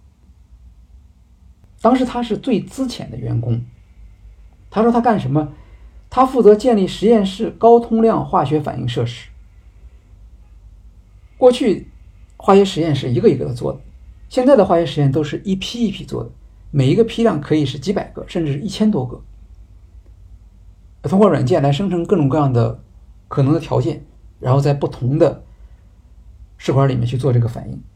当时他是最资浅的员工。他说他干什么？他负责建立实验室高通量化学反应设施。过去化学实验是一个一个的做的，现在的化学实验都是一批一批做的，每一个批量可以是几百个，甚至是1000多个。通过软件来生成各种各样的可能的条件，然后在不同的试管里面去做这个反应。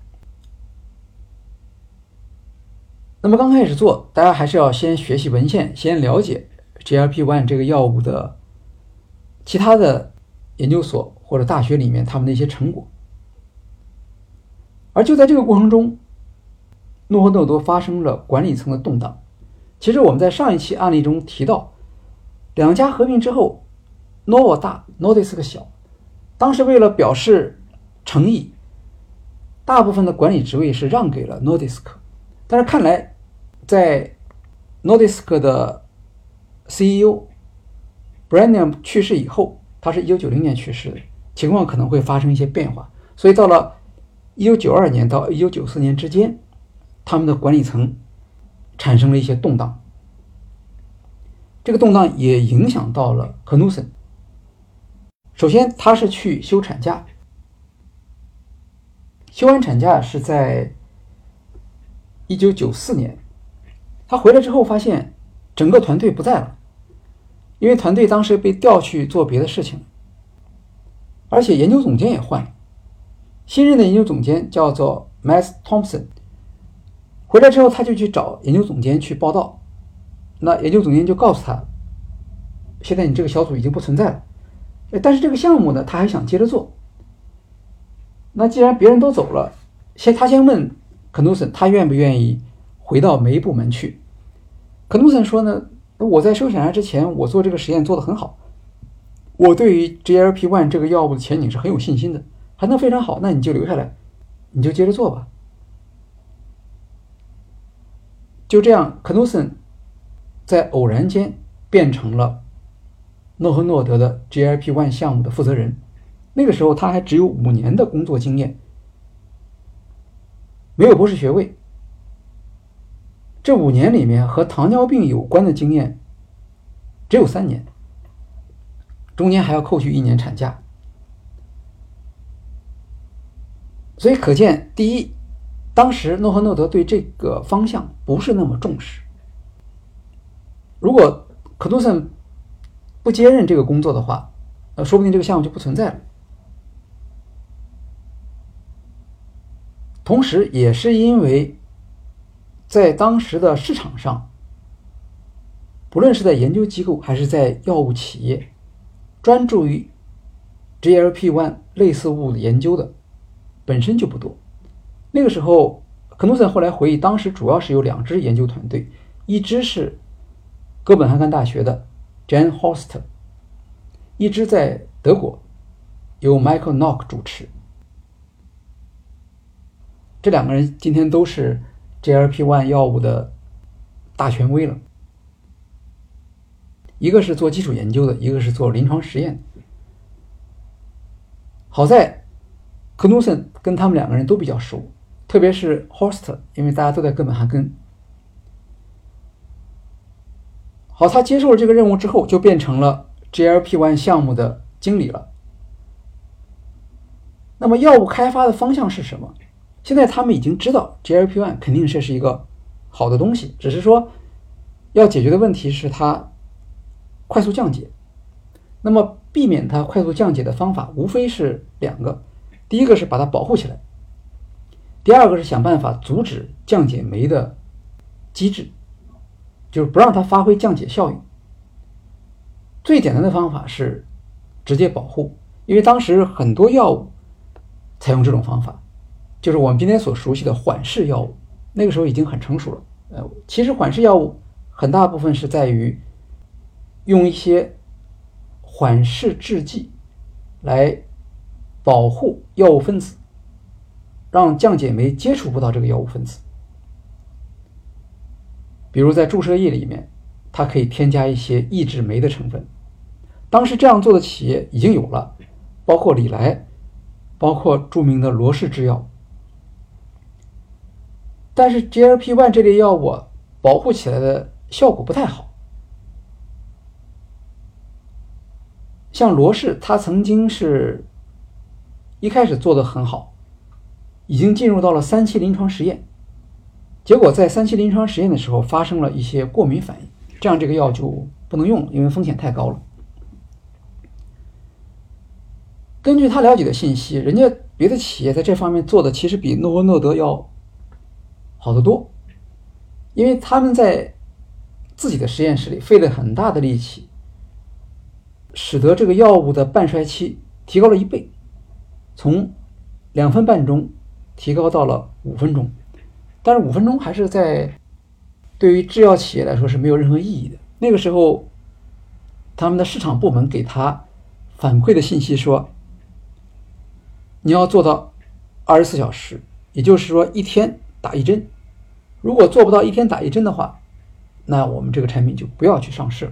那么刚开始做，大家还是要先学习文献，先了解 GLP-1 这个药物的其他的研究所或者大学里面他们的一些成果。而就在这个过程中，诺和诺德发生了管理层的动荡。其实我们在上一期案例中提到，两家合并之后， Novo 大 Nordisk 小。当时为了表示诚意，大部分的管理职位是让给了 Nordisk。 但是看来在 Nordisk 的 CEO Branham 去世以后，他是1990年去世的，情况可能会发生一些变化。所以到了1992年到1994年之间，他们的管理层产生了一些动荡。这个动荡也影响到了 Knudsen。 首先他是去休产假，休完产假是在1994年，他回来之后发现整个团队不在了，因为团队当时被调去做别的事情，而且研究总监也换了。新任的研究总监叫做 Matt Thompson。 回来之后他就去找研究总监去报道，那研究总监就告诉他，现在你这个小组已经不存在了，但是这个项目呢他还想接着做。那既然别人都走了，他先问 Knudsen 他愿不愿意回到酶部门去。 Knudsen 说呢，我在休产假之前我做这个实验做得很好，我对于 GLP-1 这个药物的前景是很有信心的，还能非常好，那你就留下来，你就接着做吧。就这样 Knudsen 在偶然间变成了诺和诺德的 GLP-1 项目的负责人。那个时候他还只有5年的工作经验，没有博士学位。这5年里面和糖尿病有关的经验只有3年，中间还要扣去1年产假。所以可见，第一，当时诺和诺德对这个方向不是那么重视。如果Knudsen不接任这个工作的话，说不定这个项目就不存在了。同时也是因为在当时的市场上，不论是在研究机构还是在药物企业，专注于 GLP-1 类似物的研究的本身就不多。那个时候Knudsen后来回忆，当时主要是有2支研究团队，一支是哥本哈根大学的 Jan Horst， 一支在德国由 Michael Nock 主持。这2个人今天都是 GLP-1 药物的大权威了，一个是做基础研究的，一个是做临床实验。好在 Knudsen 跟他们2个人都比较熟，特别是 Horst， 因为大家都在哥本哈根。好，他接受了这个任务之后，就变成了 GLP-1 项目的经理了。那么药物开发的方向是什么？现在他们已经知道 GLP-1 肯定是一个好的东西，只是说要解决的问题是它快速降解。那么避免它快速降解的方法无非是两个，第一个是把它保护起来，第二个是想办法阻止降解酶的机制，就是不让它发挥降解效应。最简单的方法是直接保护，因为当时很多药物采用这种方法，就是我们今天所熟悉的缓释药物，那个时候已经很成熟了。其实缓释药物很大部分是在于用一些缓释制剂来保护药物分子，让降解酶接触不到这个药物分子。比如在注射液里面，它可以添加一些抑制酶的成分。当时这样做的企业已经有了，包括礼来，包括著名的罗氏制药。但是 GLP-1 这类药物保护起来的效果不太好。像罗氏，它曾经是一开始做得很好，已经进入到了3期临床实验，结果在3期临床实验的时候发生了一些过敏反应，这样这个药就不能用了，因为风险太高了。根据他了解的信息，人家别的企业在这方面做的其实比诺和诺德要好得多，因为他们在自己的实验室里费了很大的力气，使得这个药物的半衰期提高了1倍，从2分半钟提高到了5分钟。但是5分钟还是对于制药企业来说是没有任何意义的。那个时候他们的市场部门给他反馈的信息说，你要做到24小时，也就是说1天打1针。如果做不到1天打1针的话，那我们这个产品就不要去上市了。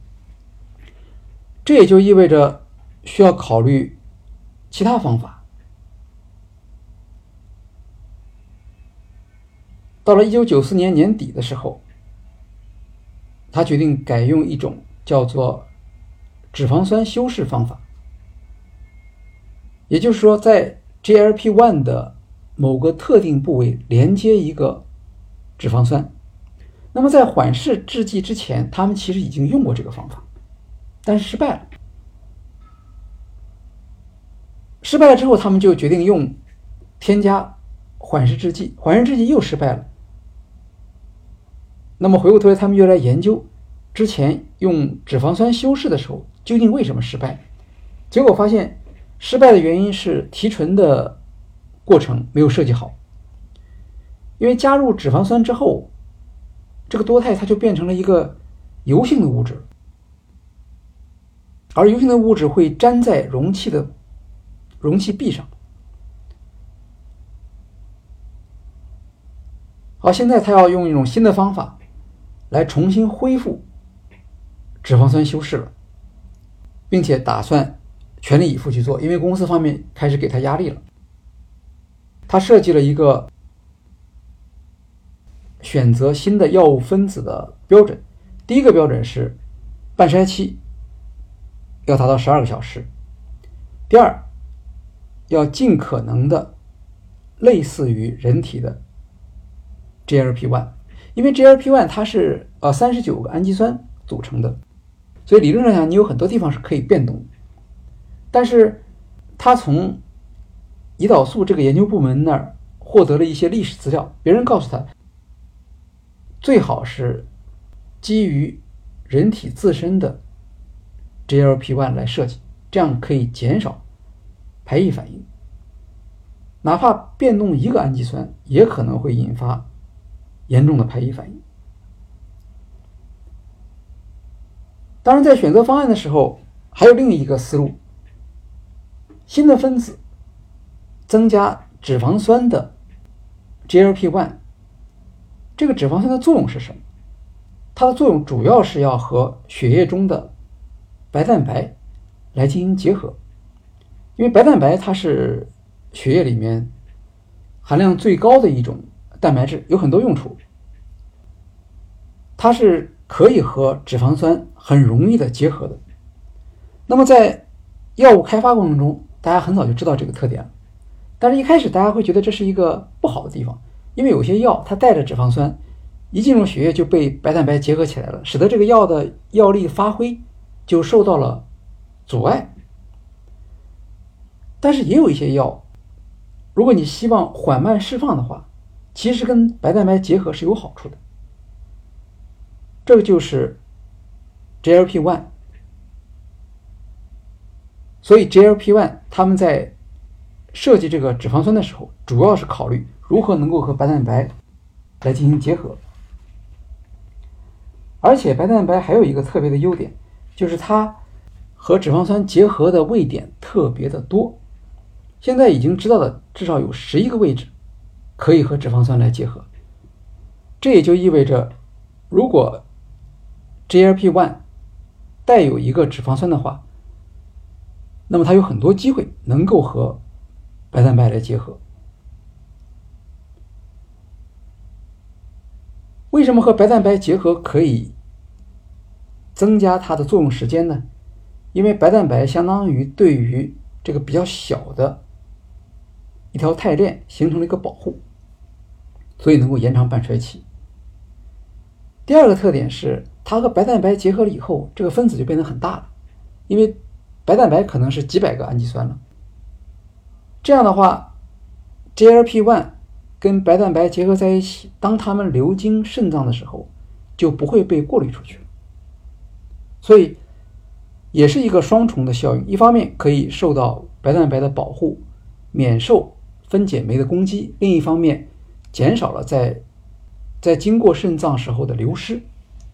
这也就意味着需要考虑其他方法。到了1994年年底的时候，他决定改用一种叫做脂肪酸修饰方法，也就是说在 GLP-1 的某个特定部位连接一个脂肪酸。那么在缓释制剂之前，他们其实已经用过这个方法，但是失败了。失败了之后，他们就决定用添加缓释制剂，缓释制剂又失败了。那么回过头来，他们又来研究之前用脂肪酸修饰的时候究竟为什么失败。结果发现失败的原因是提纯的过程没有设计好。因为加入脂肪酸之后，这个多肽它就变成了一个油性的物质，而油性的物质会粘在容器壁上。好，现在他要用一种新的方法来重新恢复脂肪酸修饰了，并且打算全力以赴去做，因为公司方面开始给他压力了。他设计了一个选择新的药物分子的标准。第一个标准是半衰期要达到12个小时，第二要尽可能的类似于人体的 GLP-1， 因为 GLP-1 它是39个氨基酸组成的，所以理论上讲你有很多地方是可以变动的。但是他从胰岛素这个研究部门那儿获得了一些历史资料，别人告诉他最好是基于人体自身的 GLP-1 来设计，这样可以减少排异反应，哪怕变动一个氨基酸也可能会引发严重的排异反应。当然在选择方案的时候还有另一个思路，新的分子增加脂肪酸的 GLP-1， 这个脂肪酸的作用是什么？它的作用主要是要和血液中的白蛋白来进行结合，因为白蛋白它是血液里面含量最高的一种蛋白质，有很多用处，它是可以和脂肪酸很容易的结合的。 那么在药物开发过程中，大家很早就知道这个特点了，但是一开始大家会觉得这是一个不好的地方，因为有些药它带着脂肪酸，一进入血液就被白蛋白结合起来了，使得这个药的药力发挥就受到了阻碍。但是也有一些药，如果你希望缓慢释放的话，其实跟白蛋白结合是有好处的。这个就是 GLP-1。所以 GLP-1 他们在设计这个脂肪酸的时候，主要是考虑如何能够和白蛋白来进行结合。而且白蛋白还有一个特别的优点，就是它和脂肪酸结合的位点特别的多。现在已经知道的至少有11个位置可以和脂肪酸来结合。这也就意味着，如果 GLP-1 带有一个脂肪酸的话，那么它有很多机会能够和白蛋白来结合。为什么和白蛋白结合可以增加它的作用时间呢？因为白蛋白相当于对于这个比较小的一条肽链形成了一个保护，所以能够延长半衰期。第二个特点是，它和白蛋白结合了以后，这个分子就变得很大了，因为白蛋白可能是几百个氨基酸了。这样的话 GLP-1 跟白蛋白结合在一起，当它们流经肾脏的时候，就不会被过滤出去。所以也是一个双重的效应，一方面可以受到白蛋白的保护，免受分解酶的攻击，另一方面减少了在经过肾脏时候的流失。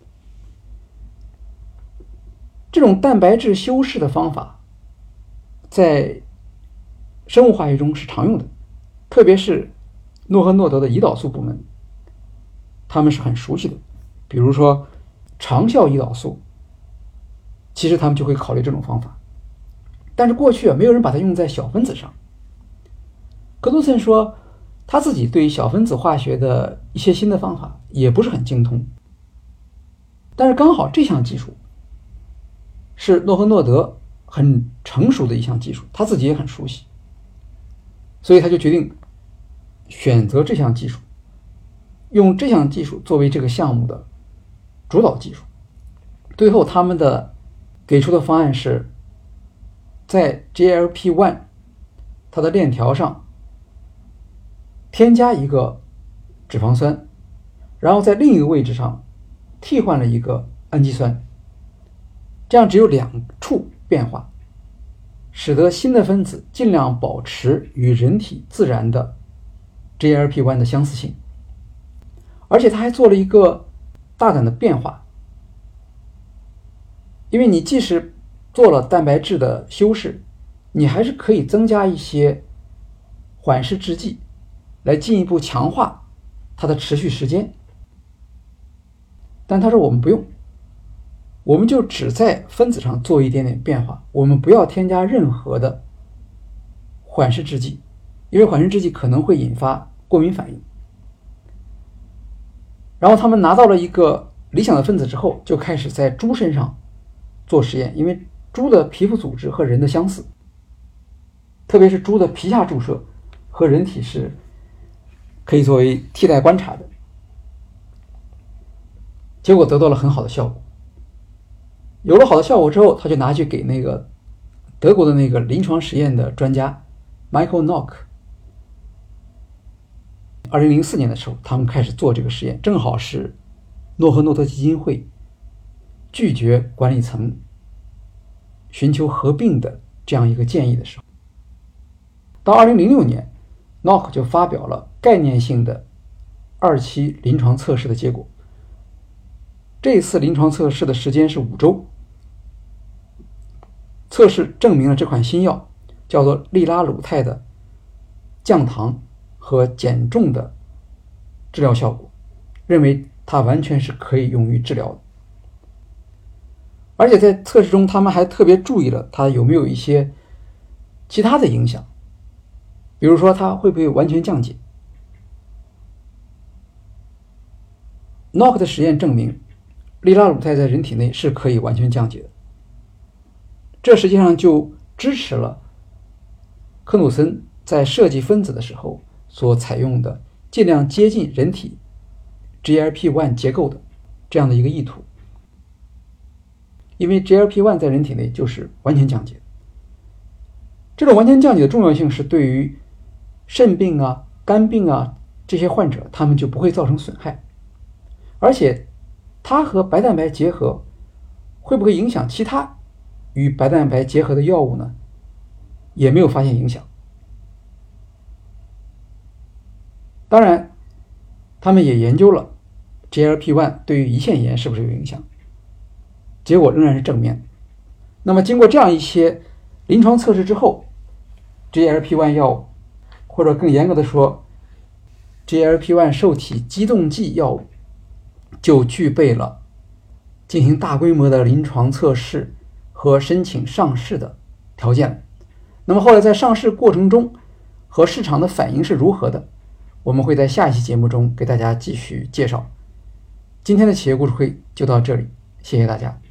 这种蛋白质修饰的方法在生物化学中是常用的，特别是诺和诺德的胰岛素部门，他们是很熟悉的。比如说长效胰岛素，其实他们就会考虑这种方法。但是过去没有人把它用在小分子上。格杜森说他自己对小分子化学的一些新的方法也不是很精通，但是刚好这项技术是诺和诺德很成熟的一项技术，他自己也很熟悉，所以他就决定选择这项技术，用这项技术作为这个项目的主导技术。最后他们的给出的方案是，在 GLP-1 它的链条上添加一个脂肪酸，然后在另一个位置上替换了一个氨基酸，这样只有2处变化，使得新的分子尽量保持与人体自然的 GLP-1 的相似性。而且他还做了一个大胆的变化，因为你即使做了蛋白质的修饰，你还是可以增加一些缓释制剂来进一步强化它的持续时间。但他说我们不用，我们就只在分子上做一点点变化，我们不要添加任何的缓释制剂，因为缓释制剂可能会引发过敏反应。然后他们拿到了一个理想的分子之后，就开始在猪身上做实验，因为猪的皮肤组织和人的相似，特别是猪的皮下注射和人体是可以作为替代观察的。结果得到了很好的效果。有了好的效果之后，他就拿去给那个德国的那个临床实验的专家 Michael Nock。 2004年的时候，他们开始做这个实验，正好是诺和诺德基金会拒绝管理层寻求合并的这样一个建议的时候。到2006年 Nock 就发表了概念性的2期临床测试的结果。这次临床测试的时间是5周，测试证明了这款新药叫做利拉鲁肽的降糖和减重的治疗效果，认为它完全是可以用于治疗的。而且在测试中，他们还特别注意了它有没有一些其他的影响，比如说它会不会完全降解。Nock 的实验证明利拉鲁肽在人体内是可以完全降解的， 这实际上就支持了科努森在设计分子的时候所采用的尽量接近人体 GLP-1 结构的这样的一个意图。因为 GLP-1 在人体内就是完全降解，这种完全降解的重要性是对于肾病啊、肝病啊这些患者，他们就不会造成损害。而且它和白蛋白结合会不会影响其他与白蛋白结合的药物呢？也没有发现影响。当然他们也研究了 GLP-1 对于胰腺炎是不是有影响，结果仍然是正面。那么经过这样一些临床测试之后， GLP-1 药物，或者更严格的说 GLP-1 受体激动剂药物，就具备了进行大规模的临床测试和申请上市的条件。那么后来在上市过程中和市场的反应是如何的，我们会在下一期节目中给大家继续介绍。今天的企业故事会就到这里，谢谢大家。